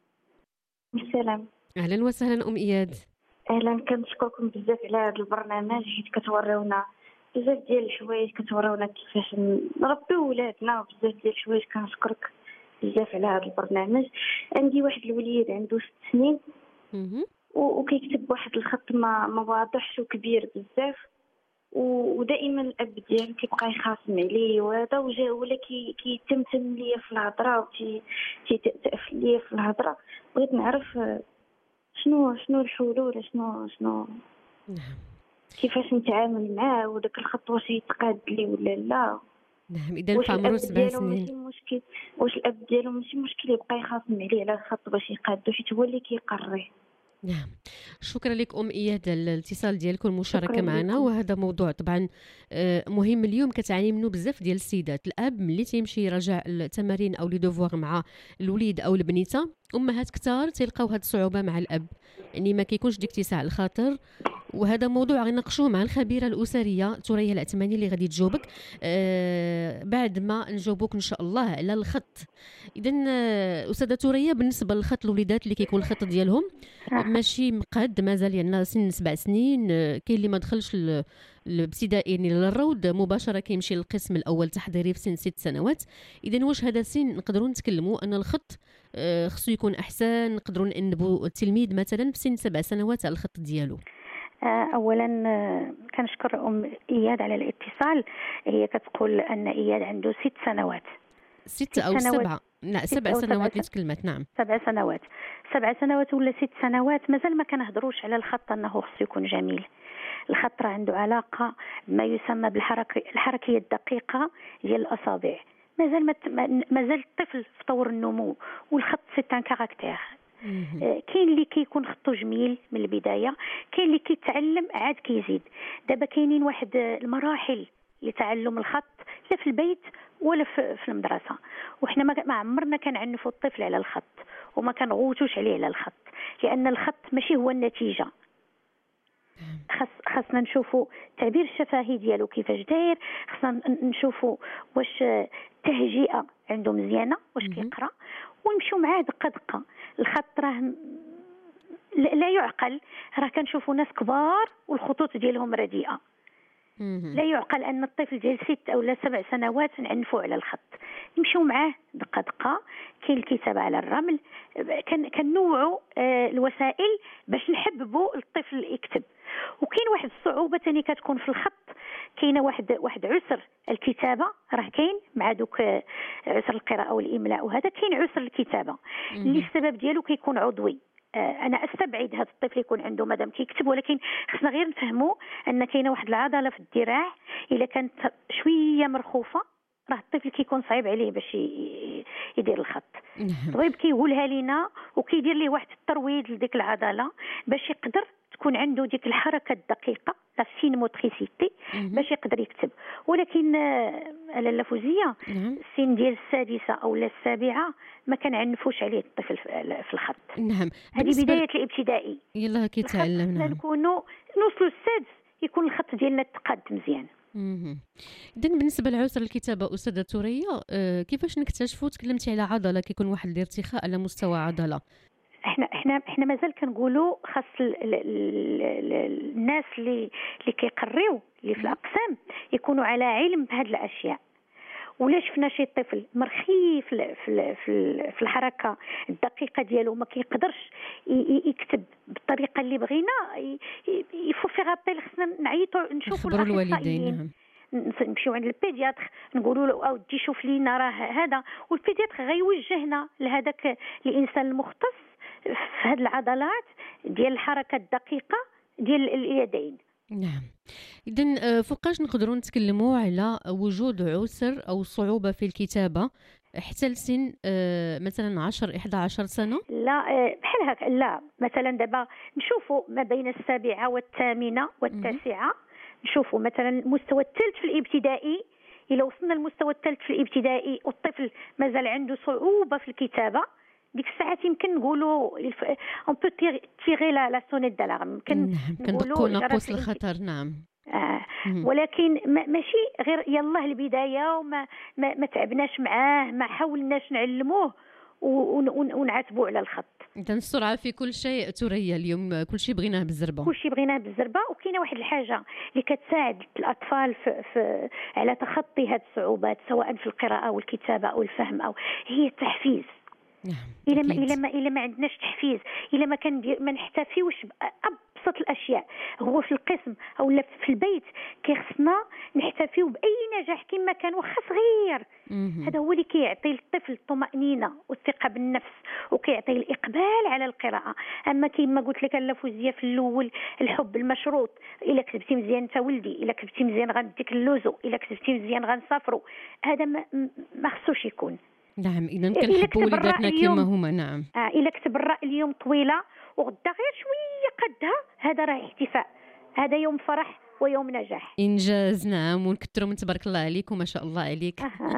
السلام. اهلا وسهلا اياد. اهلا، كنشكركم بزاف على هذا البرنامج، حيت كتوريونا بزاف ديال الحوايج، كتوريونا كيفاش نربيو ولادنا وبزاف ديال الحوايج. كنشكرك بزاف على هذا البرنامج. عندي واحد الوليد عنده 6 سنين وكيكتب واحد الخط ما واضحش وكبير بزاف، ودائما الاب ديالو كيبقى يخاصم عليه وهذا، ولا كيتمتم ليا في الهضره وتيتأف ليا في الهضره. بغيت نعرف شنو الحلول، ولا شنو كيفاش نتعامل معاه، وداك الخط واش يتقاد لي ولا لا. نعم، اذا في عمره 7 سنين ماشي مشكل، واش الاب ديالو ماشي مشكل يبقى يخاصم عليه على الخط باش يقادو، حيت هو اللي كيقريه. نعم، شكرا لك اياد على الاتصال ديالكم والمشاركه معنا. وهذا موضوع طبعا مهم اليوم كتعاني منه بزاف ديال السيدات. الاب ملي تيمشي يراجع التمارين او لي دوفوار مع الوليد او البنيته، امهات كثار تلقاو هذه الصعوبه مع الاب، يعني ما كيكونش ديك اتساع الخاطر. وهذا موضوع غنناقشوه مع الخبيره الاسريه ثريا العثماني اللي غادي تجاوبك بعد ما نجاوبوك ان شاء الله على الخط. اذا استاذه ثريا، بالنسبه للخط الوليدات اللي كيكون الخط ديالهم ماشي مقاد مازال، يعني سن 7 سنين، كاين اللي ما دخلش الابتدائي يعني للروض مباشره كيمشي للقسم الاول تحضيري في سن 6 سنوات. اذا واش هذا السن نقدروا نتكلموا ان الخط خصو يكون احسن؟ نقدروا ننبوا التلميذ مثلا في سن 7 سنوات على الخط ديالو؟ اولا كنشكر اياد على الاتصال. هي كتقول ان اياد عنده 6 سنوات. 6 أو 7؟ لا 7 سنوات اللي تكلمت. نعم 7 سنوات. 7 سنوات ولا 6 سنوات مازال ما كنهضروش على الخط انه خصو يكون جميل. الخط راه عنده علاقه بما يسمى الحركيه الدقيقه ديال الاصابع. مازال الطفل في طور النمو، والخط سي ان كاركتير. كاين اللي كيكون خطو جميل من البدايه، كاين اللي كيتعلم عاد كيزيد. دابا كاينين واحد المراحل لتعلم الخط، لا في البيت ولا في المدرسه، وحنا ما عمرنا كنعنفوا الطفل على الخط وما كنغوتوش عليه على الخط، لان الخط ماشي هو النتيجه. خاصنا نشوفوا التعبير الشفهي ديالو كيفاش داير، خاصنا نشوفوا واش التهجئه عنده مزيانه، واش كيقرا، ونمشيو معاه دقه دقه. الخط راه لا يعقل، راه كنشوفوا ناس كبار والخطوط ديالهم رديئه. لا يعقل ان الطفل ديال 6 أو 7 سنوات نعنفوا على الخط. نمشيو معاه دقه دقه. كاين الكتابه على الرمل، كنوعوا الوسائل باش نحببوا الطفل يكتب. وكاين واحد الصعوبه ثاني كتكون في الخط، كاينه واحد عسر الكتابه، راه كاين مع دوك عسر القراءه والاملاء، وهذا كاين عسر الكتابه اللي السبب ديالو كيكون عضوي. انا استبعد هذا الطفل يكون عنده مادام كيكتب، ولكن خصنا غير نفهموا ان كاينه واحد العضله في الذراع الا كانت شويه مرخوفه، راه الطفل كيكون صعيب عليه باش يدير الخط. الطبيب كيقولها لينا وكيدير ليه واحد الترويض لديك العضله باش يقدر تكون عنده ديك الحركه الدقيقه، لا فين موتريسيتي، باش يقدر يكتب. ولكن لاله فوزيه السن ديال 6 أو 7 ما كنعنفوش عليه الطفل في الخط. نعم، هذه بدايه الابتدائي، يلاه كيتعلم. نعم، نكونوا نوصلوا ل6 يكون الخط ديالنا تقاد مزيان. إذن بالنسبه لعسر الكتابه استاذه ثريا، كيفاش نكتشفوا؟ تكلمتي على عضله كيكون واحد الارتخاء على مستوى عضله. احنا مازال كنقولوا خاص الناس اللي كيقريو اللي في الاقسام يكونوا على علم بهذه الاشياء. ولا شفنا شي طفل مرخي في الحركه الدقيقه ديالو ما كيقدرش يكتب بالطريقه اللي بغينا، يفو في غابيل خصنا نعيطوا نشوفوا الوالدين. نمشيو عند البيدياتر نقولوا له اودي شوف لينا راه هذا، والبيدياتر غيوجهنا لهذاك الانسان المختص في هذه العضلات ديال الحركه الدقيقه ديال اليدين. نعم. إذن فوقاش نقدروا نتكلموا على وجود عسر أو صعوبة في الكتابة حتى لسن مثلا 10-11 سنة؟ لا بحال هكا، لا مثلا دابا نشوفوا ما بين 7 والثامنة والتاسعة، نشوفوا مثلا المستوى الثالث في الابتدائي، إلا وصلنا للمستوى الثالث في الابتدائي والطفل مازال عنده صعوبة في الكتابة، ديك الساعات يمكن نقولوا اون بو تيغي لا سونيت دالارم، يمكن نقولوا ناقوس الخطر. نعم. ولكن ماشي غير يلاه البدايه وما ما تعبناش معاه، ما حاولناش نعلموه ونعاتبوا على الخط. إذن السرعه في كل شيء ثريا، اليوم كل شيء بغيناه بالزربه. كل شيء بغيناه بالزربه، وكاينه واحد الحاجه اللي كتساعد الاطفال في على تخطي هذه الصعوبات سواء في القراءه والكتابه او الفهم، او هي التحفيز. نعم. إلا ما عندناش تحفيز، إلا ما نحتفيوش بأبسط الأشياء، هو في القسم أو في البيت كيخصنا نحتفيو بأي نجاح كما كان واخا صغير. هذا هو اللي كيعطي للطفل الطمأنينة والثقة بالنفس، وكيعطيه الإقبال على القراءة. أما كما قلت لك اللافوزية في الأول، الحب المشروط، إلا كتبتي مزيان أنت ولدي، إلا كتبتي مزيان غنديك اللوزو، إلا كتبتي مزيان غنسافروا، هذا ما خصوش يكون. نعم. إذا كنحبوا وليداتنا كما هما. نعم. إلا كتب الراء اليوم طويلة وغدا غير شوية قدها، هذا راه احتفاء، هذا يوم فرح ويوم نجاح، إنجاز. نعم. ونكثروا من تبارك الله عليك وما شاء الله عليك.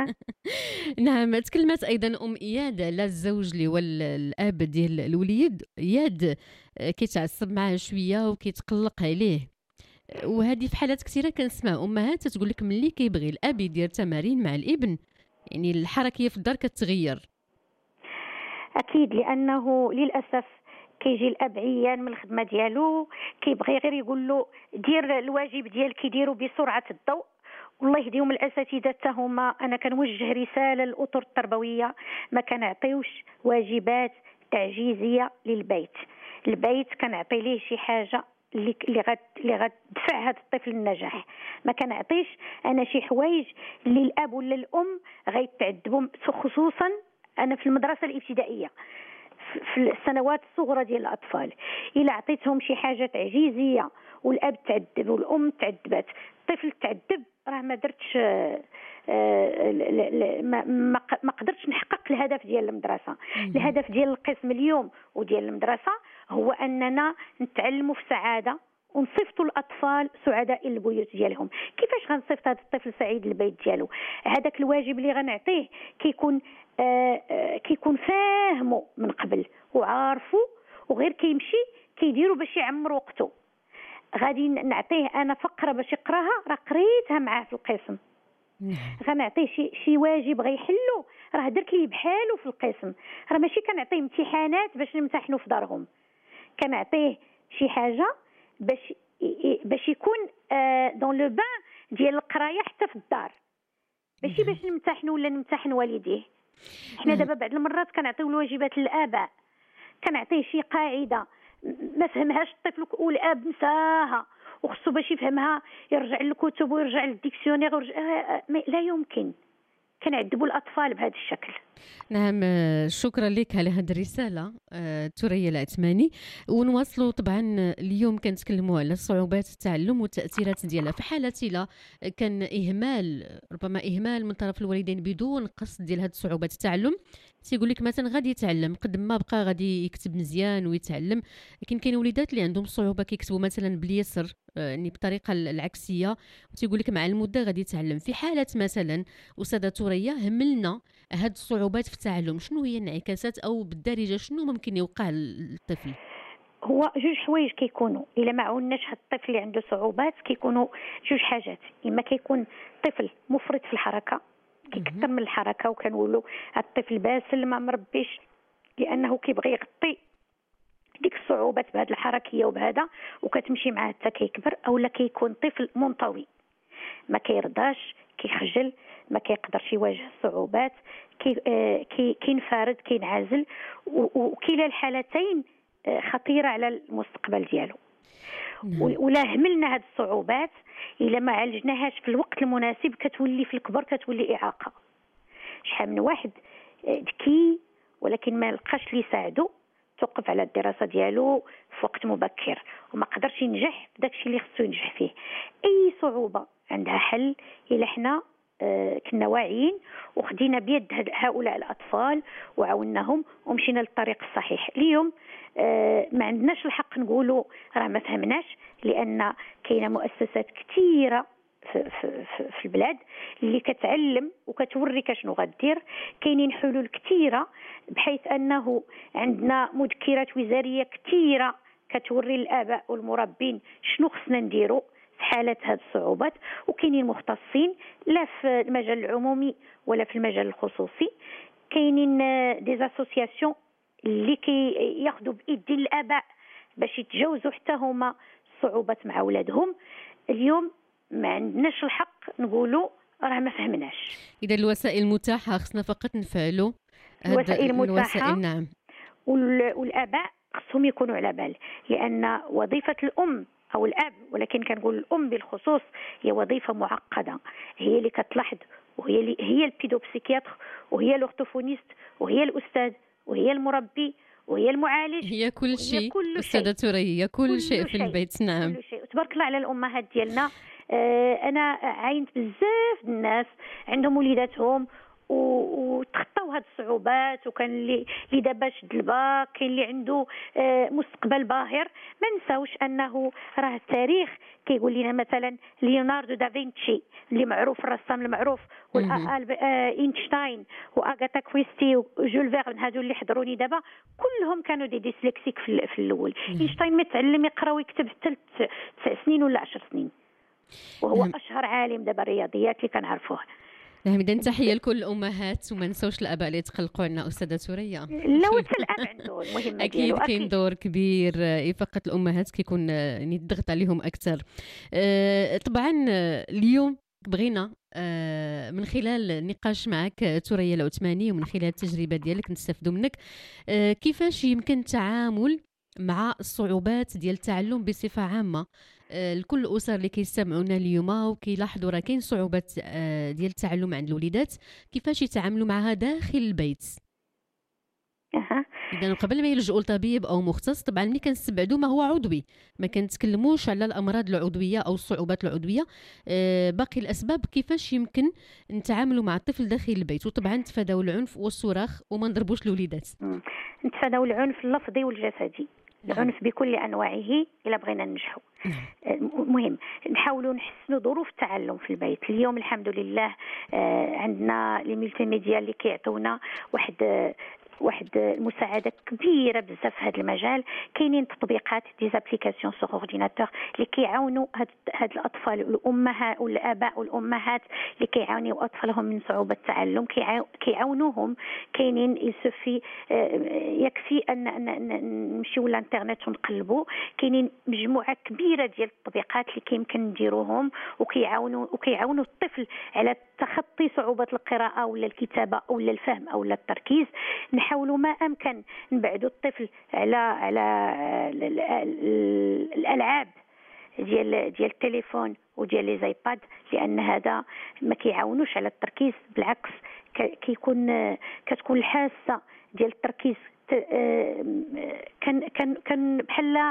نعم. تكلمت أيضا أم إياد على الزوج اللي هو الأب ديال الوليد. إياد كيتعصب معاه شوية وكيتقلق عليه، وهذه في حالات كثيرة كنسمع أمهات تقول لك ملي كيبغي الأب يدير تمارين مع الابن، يعني الحركية في الدار كتغير. أكيد، لأنه للأسف كيجي الأب عيان من الخدمة ديالو، كيبغي غير يقول له دير الواجب ديالك يديروا بسرعة الضوء. والله يهديهم الأساتذة حتى هما، أنا كنوجه رسالة للأطر التربوية، ما كنعطيوش واجبات تعجيزية للبيت. البيت كنعطي ليه شي حاجة اللي غتدفع هذا الطفل للنجاح. ما كنعطيش انا شي حوايج اللي الاب ولا الام غيتعذبوا، خصوصا انا في المدرسه الابتدائيه في السنوات الصغرى ديال الاطفال. الا عطيتهم شي حاجه تعجيزيه والاب تعذب والام تعذبات، الطفل تعذب، راه ما درتش ما قدرتش نحقق الهدف ديال المدرسه. الهدف ديال القسم اليوم وديال المدرسه هو اننا نتعلموا في سعاده ونصيفطوا الاطفال سعداء البيوت ديالهم. كيفاش غنصيفط هذا الطفل سعيد البيت ديالو؟ هذاك الواجب اللي غنعطيه كيكون فاهمه من قبل وعارفه، وغير كيمشي كيديروا باش يعمر وقته. غادي نعطيه انا فقره باش يقراها، راه قريتها معاه في القسم. غنعطيه شي واجب غيحلو، راه درت ليه بحالو في القسم. راه ماشي كنعطيه امتحانات باش نمتحنوا في دارهم، كنعطيه شي حاجه باش يكون دون لو بان ديال القرايه حتى في الدار، ماشي باش نمتحنوا ولا نمتحن والديه. حنا دابا بعض المرات كنعطيو الواجبات للاباء، كنعطيه شي قاعده ما فهمهاش الطفل والاب نساها، وخصو باش يفهمها يرجع للكتب ويرجع للديكسيونير لا يمكن. كنعذبوا الاطفال بهذا الشكل. نعم. شكرا لك على هذه الرساله ثريا العثماني. ونواصلوا طبعا اليوم كنتكلموا على صعوبات التعلم والتاثيرات ديالها في حاله الا كان ربما اهمال من طرف الوالدين بدون قصد ديال هذه صعوبات التعلم. تيقول لك مثلا غادي يتعلم قد ما بقى غادي يكتب مزيان ويتعلم، لكن كاين وليدات اللي عندهم صعوبه كيكتبوا مثلا باليسر، يعني بطريقه العكسيه، وتيقول لك مع المده غادي يتعلم. في حاله مثلا استاذه ثريا هملنا هاد الصعوبات في التعلم، شنو هي الانعكاسات او بالدارجه شنو ممكن يوقع للطفل؟ هو جوج حوايج كيكونوا الا ما عاوناش هاد الطفل اللي عنده صعوبات، كيكونوا جوج حاجات. اما كيكون طفل مفرط في الحركه، كيكثر من الحركه، وكنقولوا هاد الطفل باسل ما مربيش لانه كيبغي يغطي ديك الصعوبات بهذه الحركيه وبهذا، وكتمشي معاه حتى كيكبر. اولا كيكون طفل منطوي ما كيرضاش، كيخجل، ما كيقدرش يواجه الصعوبات، كينفرد، كينعزل، وكلا الحالتين خطيره على المستقبل ديالو. ولا هملنا هذه الصعوبات الا ما عالجناهاش في الوقت المناسب كتولي في الكبر كتولي اعاقه. شحال من واحد ذكي ولكن ما لقاش اللي يساعدو، توقف على الدراسه ديالو في وقت مبكر وما قدرش ينجح في داكشي اللي خصو ينجح فيه. اي صعوبه عندها حل الا حنا كنا واعيين وخدينا بيد هؤلاء الاطفال وعاوناهم ومشينا للطريق الصحيح. اليوم ما عندناش الحق نقولوا راه ما فهمناش، لان كاينه مؤسسات كثيره في البلاد اللي كتعلم وكتوريك شنو غدير. كاينين حلول كثيره بحيث انه عندنا مذكرات وزاريه كثيره كتوري الاباء والمربين شنو خصنا نديروا في حالة هذه الصعوبات، وكاينين مختصين لا في المجال العمومي ولا في المجال الخصوصي. كاينين دي اسوسياسيون اللي كياخذوا بايدين الاباء باش يتجاوزوا حتى هما الصعوبات مع اولادهم. اليوم ما عندناش الحق نقولوا راه ما فهمناش. اذا الوسائل متاحه خصنا فقط نفعلوا الوسائل متاحه. نعم. والاباء خصهم يكونوا على بال، لان وظيفه الام او الاب، ولكن كنقول الام بالخصوص، هي وظيفه معقده. هي اللي كتلاحظ، هي البيدوبسيكياتر، وهي الاورتوفونيست، وهي الاستاذ، وهي المربي، وهي المعالج، هي كل شيء. استاذه ثريا هي كل شيء في البيت. نعم، كل شيء. تبارك الله على الامهات ديالنا. انا عاينت بزاف الناس عندهم وليداتهم وتخطاو هاد الصعوبات، وكان اللي دابا شد الباك، كاين اللي عنده مستقبل باهر. ما نساوش انه راه التاريخ كيقول لنا مثلا ليوناردو دافنشي اللي معروف، الرسام المعروف، اينشتاين واغاتا كريستي وجول فيرن، هادو اللي حضروني دابا كلهم كانوا دي ديسلكسيك في الاول. اينشتاين ما تعلم يقرا ويكتب حتى 9 سنين ولا 10 سنين، وهو اشهر عالم دابا الرياضيات اللي كنعرفوه. نعم، إذا تحية لكل الأمهات، وما نسوش الآباء اللي يتقلقوا عنا أستاذة ثريا. لا، حتى الآب عنده المهمة أكيد كاين دور كبير، فقط الأمهات كيكون الضغط عليهم أكثر. طبعا اليوم بغينا من خلال النقاش معك ثريا العثماني ومن خلال التجربة ديالك نستفدوا منك كيفاش يمكن التعامل مع الصعوبات ديال التعلم بصفة عامة لكل الأسر اللي كيستمعونا اليوم وكيلاحظوا راه كاين صعوبات ديال التعلم عند الوليدات، كيفاش يتعاملوا معها داخل البيت. إذا قبل ما يلجؤوا لطبيب أو مختص، طبعا ملي كنستبعدوا ما هو عضوي، ما كنتكلموش على الأمراض العضوية أو الصعوبات العضوية، باقي الأسباب كيفاش يمكن نتعاملوا مع الطفل داخل البيت، وطبعا نتفاداو العنف والصراخ وما نضربوش الوليدات. نتفاداو العنف اللفظي والجسدي، العنف بكل أنواعه إلا بغينا ننجحوا. مهم نحاولوا نحسنوا ظروف التعلم في البيت. اليوم الحمد لله عندنا لي ملتي ميديا اللي كيعطونا واحد المساعده كبيره بزاف في هذا المجال. كاينين تطبيقات دي زابليكاسيون سور اورديناتور اللي كيعاونوا هاد الاطفال والامهات والاباء والامهات اللي كيعانيوا اطفالهم من صعوبه التعلم، كيعاونوهم. كاينين يسفي يكفي ان نمشيو للانترنت ونقلبوا. كاينين مجموعه كبيره ديال التطبيقات اللي كيمكن نديروهم وكيعاونوا الطفل على تخطي صعوبه القراءه ولا الكتابه ولا الفهم او التركيز. نحاولوا ما امكن نبعدوا الطفل على الالعاب ديال التليفون وديال لي زايباد، لان هذا ما كيعاونوش على التركيز. بالعكس كتكون الحاسه ديال التركيز كان بحال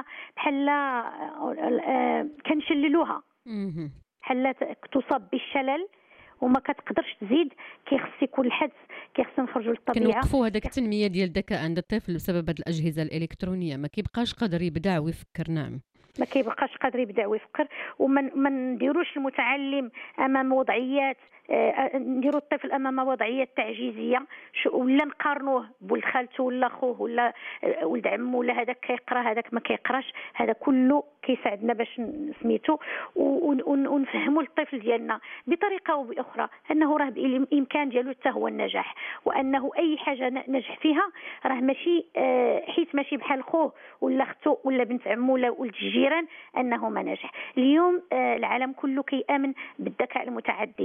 كنشللوها، بحال تصاب بالشلل وما كتقدرش تزيد. كيخص يكون الحدس، كيخص نخرجوا للطبيعه. كنوقفوا هذاك التنميه ديال الذكاء عند الطفل بسبب هذه الاجهزه الالكترونيه، ما كيبقاش قادر يبدع ويفكر. نعم، ما كيبقاش قادر يبدع ويفكر. وما نديروش المتعلم امام وضعيات، نديروا الطفل امام وضعيات تعجيزيه، ولا نقارنوه بولد خالته ولا خوه ولا ولد عمه، ولا هذاك كيقرا هذاك ما كيقراش. هذا كله كيساعدنا باش سميتو ونفهموا الطفل ديالنا بطريقه او باخرى انه راه بالامكان ديالو حتى هو النجاح، وانه اي حاجه نجح فيها راه ماشي حيت ماشي بحال خوه ولا اخته ولا بنت عمه ولا ولد الجيران انه ما نجح. اليوم العالم كله كيامن بالذكاء المتعدد.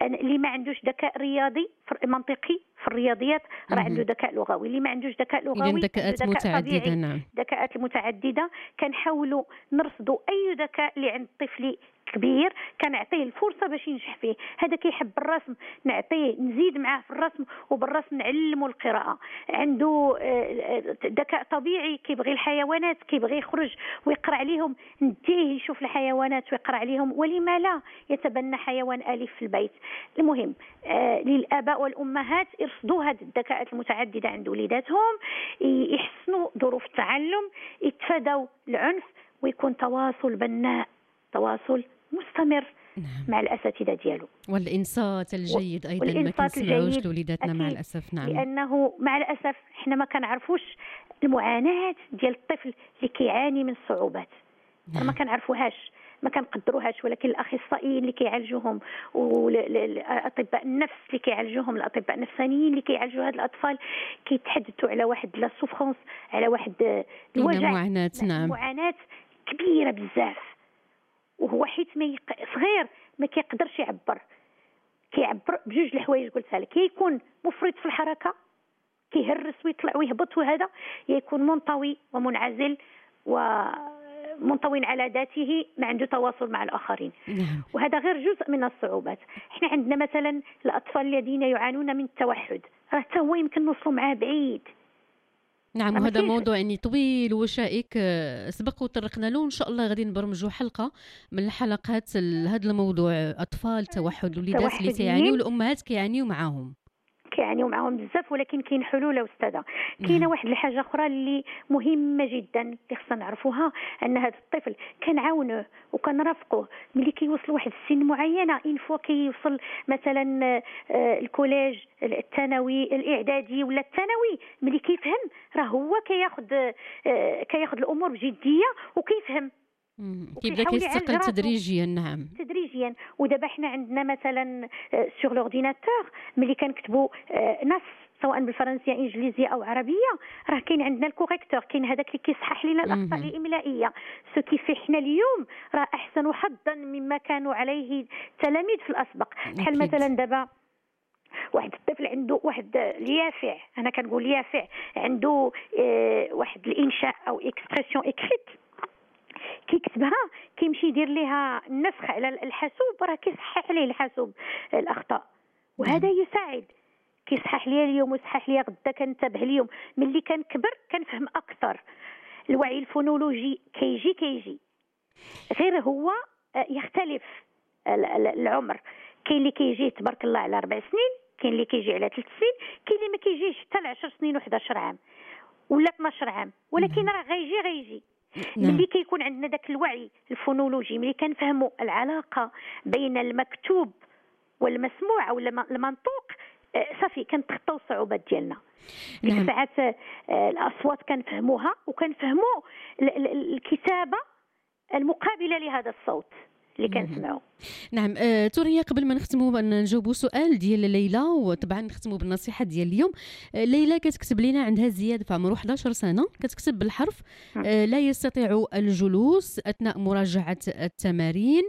اللي ما عندوش ذكاء رياضي منطقي في الرياضيات راه عنده ذكاء لغوي، اللي ما عندوش ذكاء لغوي إذن ذكاءات متعددة. طبيعي. نعم. الذكاءات المتعدده كنحاولوا نرصدوا اي ذكاء اللي عند الطفل كبير كنعطيه الفرصه باش ينجح فيه. هذا كيحب الرسم نعطيه نزيد معاه في الرسم، وبالرسم نعلمه القراءه. عنده ذكاء طبيعي كيبغي الحيوانات، كيبغي يخرج ويقرا عليهم، نديه يشوف الحيوانات ويقرا عليهم، ولما لا يتبنى حيوان اليف في البيت. المهم للاباء والامهات يرصدوا هذه الذكاءات المتعدده عند وليداتهم، يحسنوا ظروف التعلم، يتفادوا العنف، ويكون تواصل بناء، تواصل مستمر مع الاساتذه ديالو، والانصات الجيد ايضا ما كنسمعوش لوليداتنا مع الاسف. نعم. لانه مع الاسف احنا ما كنعرفوش المعاناه ديال الطفل اللي كيعاني من الصعوبات. ما كنعرفوهاش، ما كنقدروهاش، ولكن الاخصائيين اللي كيعالجوهم والاطباء النفس اللي كيعالجوهم، الاطباء النفسانيين اللي كيعالجوا هاد الاطفال كيتحدثوا على واحد لا سوفرونس، على واحد الوجع، معاناه كبيره بزاف. وهو حيت صغير ما كيقدرش كيعبر بجوج الحوايج قلتها لك، يكون مفرط في الحركه كيهرس ويطلع ويهبط وهذا، يكون منطوي ومنعزل ومنطوي على ذاته، ما عنده تواصل مع الاخرين. نعم. وهذا غير جزء من الصعوبات. احنا عندنا مثلا الاطفال الذين يعانون من التوحد، راه حتى هو يمكن نوصلوا معاه بعيد. نعم. وهذا موضوع يعني طويل وشائك سبق وطرقنا له، وان شاء الله غادي نبرمجوا حلقه من الحلقات لهذا الموضوع، اطفال توحد، وليدات اللي كيعانيوا والامهات كيعانيوا معاهم بزاف. ولكن كاين حلول استاذه. كاينه واحد الحاجه اخرى اللي مهمه جدا اللي خصنا نعرفوها، ان هذا الطفل كنعاونوه وكنرافقوه ملي كيوصل واحد السن معينه، ان فوا كيوصل مثلا الكوليج، الثانوي، الاعدادي ولا الثانوي، ملي كيفهم راه هو كياخذ الامور بجديه وكيفهم، كيبدا كيستقل تدريجيا. نعم، تدريجيا. ودابا حنا عندنا مثلا سور لورديناتور ملي كنكتبوا نص سواء بالفرنسيه انجليزيه او عربيه، راه كاين عندنا الكوريكتور، كاين هذاك اللي كيصحح لنا الاخطاء الاملائيه. سو كيفي حنا اليوم راه احسن حظا مما كانوا عليه التلاميذ في الاسبق. بحال مثلا دابا واحد الطفل عنده واحد اليافع، انا كنقول يافع، عنده واحد الانشاء او اكسبرسيون اكريت كيكتبها، كيمشي يدير ليها النسخ على الحاسوب، راه كيصحح ليه الحاسوب الاخطاء، وهذا يساعد. كيصحح لي اليوم ويصحح لي غدا، كنتبه اليوم. ملي كنكبر كنفهم اكثر. الوعي الفونولوجي كيجي غير هو يختلف العمر. كاين اللي كيجي تبارك الله على 4 سنين، كاين اللي كيجي على 3 سنين، كاين اللي ما كيجيش حتى ل 10 سنين و11 عام ولا 12 عام، ولكن راه غيجي. ملي كيكون عندنا داك الوعي الفونولوجي، ملي كنفهموا العلاقه بين المكتوب والمسموع او المنطوق، صافي كنتخطاو الصعوبات ديالنا. ديك ساعات الاصوات كنفهموها، وكنفهموا الكتابه المقابله لهذا الصوت اللي كنسمعوا. نعم. توريا، قبل ما نختموا نجاوبوا سؤال ديال ليلى، وطبعا نختموا بالنصيحه ديال اليوم. ليلى كتكتب لنا عندها زياده في عمره 11 سنه، كتكتب بالحرف لا يستطيع الجلوس اثناء مراجعه التمارين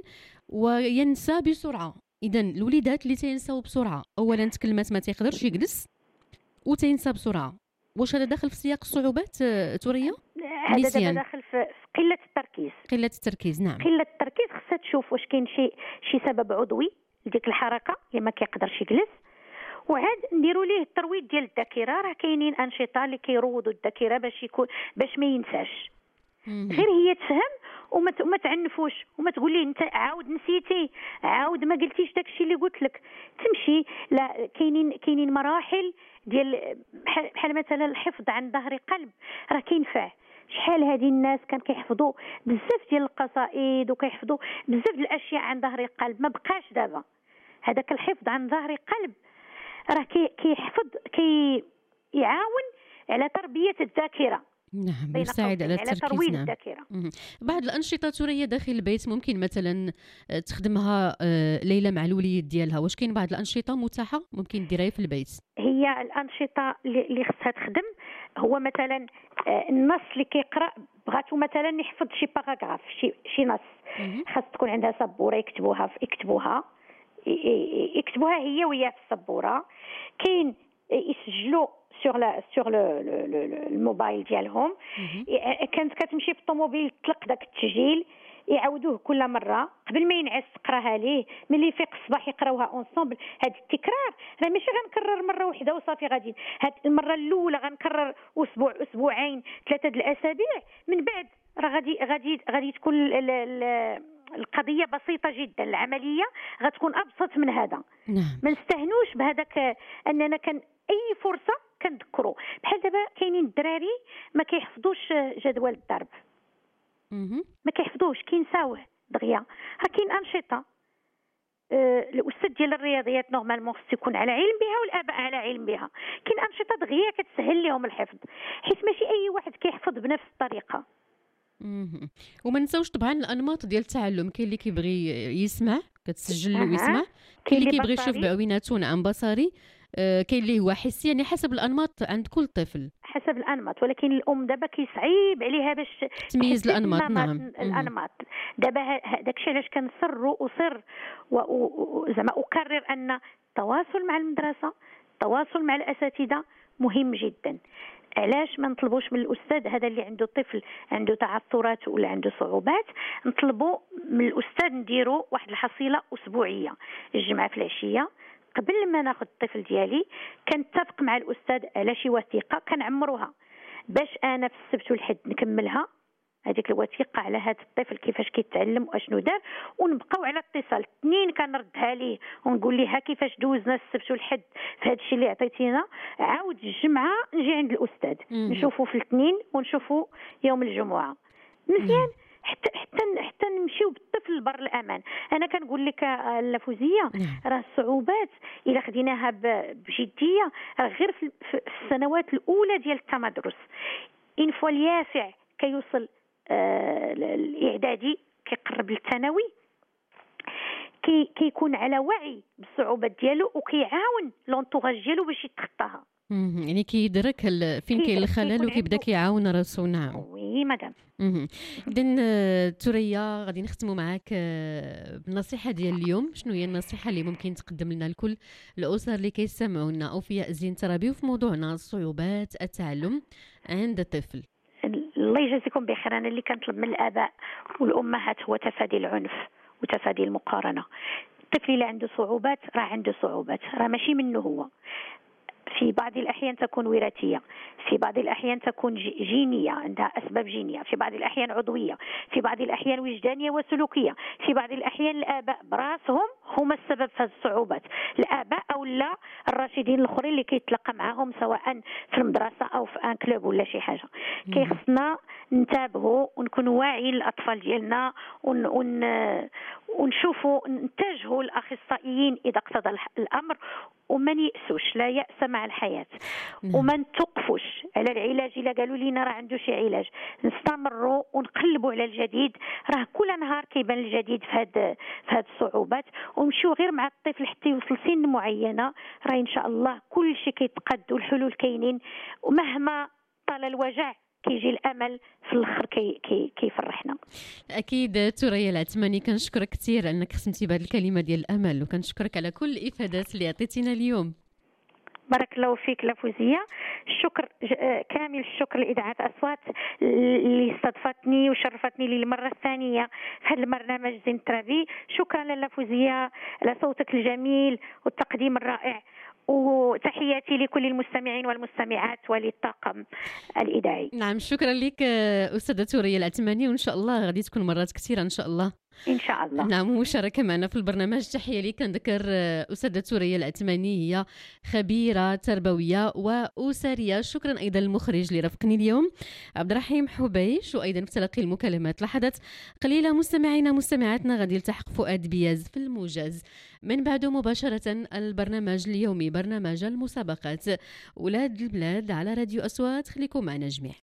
وينسى بسرعه. اذا الوليدات اللي تينساو بسرعه، اولا كلمات ما تيقدرش يجلس وتينسى بسرعه، واش هذا داخل في سياق الصعوبات توريا؟ هذا داخل في قله التركيز. نعم، قله التركيز. خصها تشوف واش كاين شي سبب عضوي لديك الحركه اللي ما كيقدرش يجلس، وعاد نديروا ليه الترويض ديال الذاكره. راه كاينين انشطه اللي كيروضوا الذاكره باش ما ينساش. غير هي تفهم وما تعنفوش، وما تقول ليه انت عاود نسيتي، عاود ما قلتيش داكشي اللي قلت لك. تمشي. لا، كاينين مراحل ديال بحال مثلا الحفظ عن ظهر قلب، راه كينفع. شحال هذه الناس كان كيحفظوا بزاف ديال القصائد وكيحفظوا بزاف ديال الاشياء عن ظهر قلب، ما بقاش دابا. هذاك الحفظ عن ظهر قلب راه كيحفظ، كيعاون على تربيه الذاكره. نعم، يساعد على التركيز. نعم. بعض الأنشطة تورية داخل البيت ممكن مثلا تخدمها ليلى مع الوليد ديالها، واش كاين بعض الأنشطة متاحة ممكن ديرها في البيت؟ هي الأنشطة اللي خصها تخدم هو مثلا النص اللي كيقرأ، بغاتو مثلا يحفظ شي باراغراف، شي نص، خاص تكون عندها سبورة يكتبوها يكتبوها هي وهي في السبوره. كاين يسجلوا سور الموبايل ديالهم. كانت كتمشي في الطوموبيل تطلق داك التسجيل، يعاودوه كل مره قبل ما ينعس تقراها ليه، ملي يفيق الصباح يقراوها اونصومبل. هذا التكرار راه ماشي غنكرر مره واحده وصافي غادي. هاد المره الاولى غنكرر اسبوع اسبوعين 3 الاسابيع، من بعد راه غادي تكون القضيه بسيطه جدا، العمليه غتكون ابسط من هذا. ما نستهنوش بهذاك اننا كان اي فرصه كنذكروا. بحال دابا كاينين الدراري ما كيحفظوش جدول الضرب، ما كيحفظوش، كينساوه دغيا. راه كاين انشطه الاستاذ ديال الرياضيات نورمالمون خصو يكون على علم بها والاباء على علم بها. كاين انشطه دغيا كتسهل لهم الحفظ، حيت ماشي اي واحد كيحفظ بنفس الطريقه. وما نساوش طبعا الانماط ديال التعلم. كاين اللي كيبغي يسمع كتسجل له ويسمع، كاين اللي كيبغي يشوف بعويناته نعم بصري، كاين اللي هو حسي، يعني حسب الانماط عند كل طفل، حسب الانماط. ولكن الام دابا كيصعيب عليها باش تميز الانماط. نعم الانماط دابا داكشي علاش كنصر وزعما اكرر ان التواصل مع المدرسه، التواصل مع الاساتذه مهم جدا. علاش ما نطلبوش من الاستاذ هذا اللي عنده طفل عنده تعثرات ولا عنده صعوبات، نطلبوا من الاستاذ نديروا واحد الحصيله اسبوعيه الجمعه في العشيه قبل ما ناخذ الطفل ديالي. كنتفق مع الاستاذ على شي وثيقه كنعمروها باش انا في السبت والحد نكملها هذيك الوثيقه على هذا الطفل كيفاش كيتعلم واشنو دار، ونبقاو على اتصال. الاثنين كنردها ليه ونقول ليه ها كيفاش دوزنا السبت والحد في هذا الشيء اللي عطيتينا. عاود الجمعه نجي عند الاستاذ نشوفوا في الاثنين ونشوفوا يوم الجمعه مزيان، حتى نمشيو بالطفل لبر الامان. انا كنقول لك الفوزيه راه الصعوبات الا خديناها بجديه راه غير في السنوات الاولى ديال التمدرس. ان فوا اليافع كيوصل الاعدادي كيقرب للثانوي كيكون على وعي بالصعوبات ديالو وكيعاون لونطوراج ديالو باش يتخطاها. يعني كيدرك فين كاين الخلل وكيبدا كيعاون راسو. نعم وي مدام. اذا ثريا غادي نختموا معاك بالنصيحه ديال اليوم. شنو هي النصيحه اللي ممكن تقدم لنا لكل الاسر اللي كيسمعونا اوفياء زين ترابي وفي موضوعنا صعوبات التعلم عند الطفل؟ الله يجازيكم بخير. انا اللي كنطلب من الاباء والامهات هو تفادي العنف وتفادي المقارنه. الطفل اللي عنده صعوبات راه عنده صعوبات، راه ماشي منه هو. في بعض الأحيان تكون وراثية، في بعض الأحيان تكون جينية، عندها أسباب جينية، في بعض الأحيان عضوية، في بعض الأحيان وجدانية وسلوكية، في بعض الأحيان الآباء براسهم هما السبب في هذه الصعوبات، الآباء أو لا الراشدين الآخرين اللي كيتلقى معهم سواء في المدرسة أو في ان كلوب ولا شي حاجة. كيخصنا ننتبهوا ونكونوا واعيين للأطفال ديالنا ونشوفوا نتجهوا الأخصائيين إذا اقتضى الأمر، وما نيأسوش، لا يأس مع الحياة. وما نتوقفوش على العلاج. إلا قالوا لنا راه عنده شي علاج نستمروا ونقلبوا على الجديد. راه كل نهار كيبان الجديد في هاد الصعوبات، ونمشيو غير مع الطفل حتى يوصل سن معينة. راه إن شاء الله كل شيء كيتقد والحلول كاينين، ومهما طال الوجع كيجي الامل في الاخر كيفرحنا. اكيد ثريا العثماني كنشكرك كثير انك ختمتي بهذه الكلمه ديال الامل، وكنشكرك على كل الافادات اللي عطيتينا اليوم. بارك الله فيك لفوزية. الشكر كامل الشكر لإذاعة أصوات اللي استضافتني وشرفتني للمرة الثانية في هذا البرنامج زين ترابي. شكرا لفوزية على صوتك الجميل والتقديم الرائع، وتحياتي لكل المستمعين والمستمعات وللطاقم الإذاعي. نعم شكرا لك أستاذة ثريا العثماني، وإن شاء الله غادي تكون مرات كثيرة إن شاء الله. إن شاء الله. نعم مشاركة معنا في البرنامج. تحية لي. كنذكر أستاذة ثريا العثماني هي خبيرة تربوية وأسرية. شكرا أيضا للمخرج اللي رافقني اليوم عبد الرحيم حبيش، وأيضا في تلقي المكالمات. لحظات قليلة مستمعينا مستمعاتنا غادي يلتحق فؤاد بياز في الموجز، من بعده مباشرة البرنامج اليومي برنامج المسابقات ولاد البلاد على راديو أصوات. خليكم معنا جميع.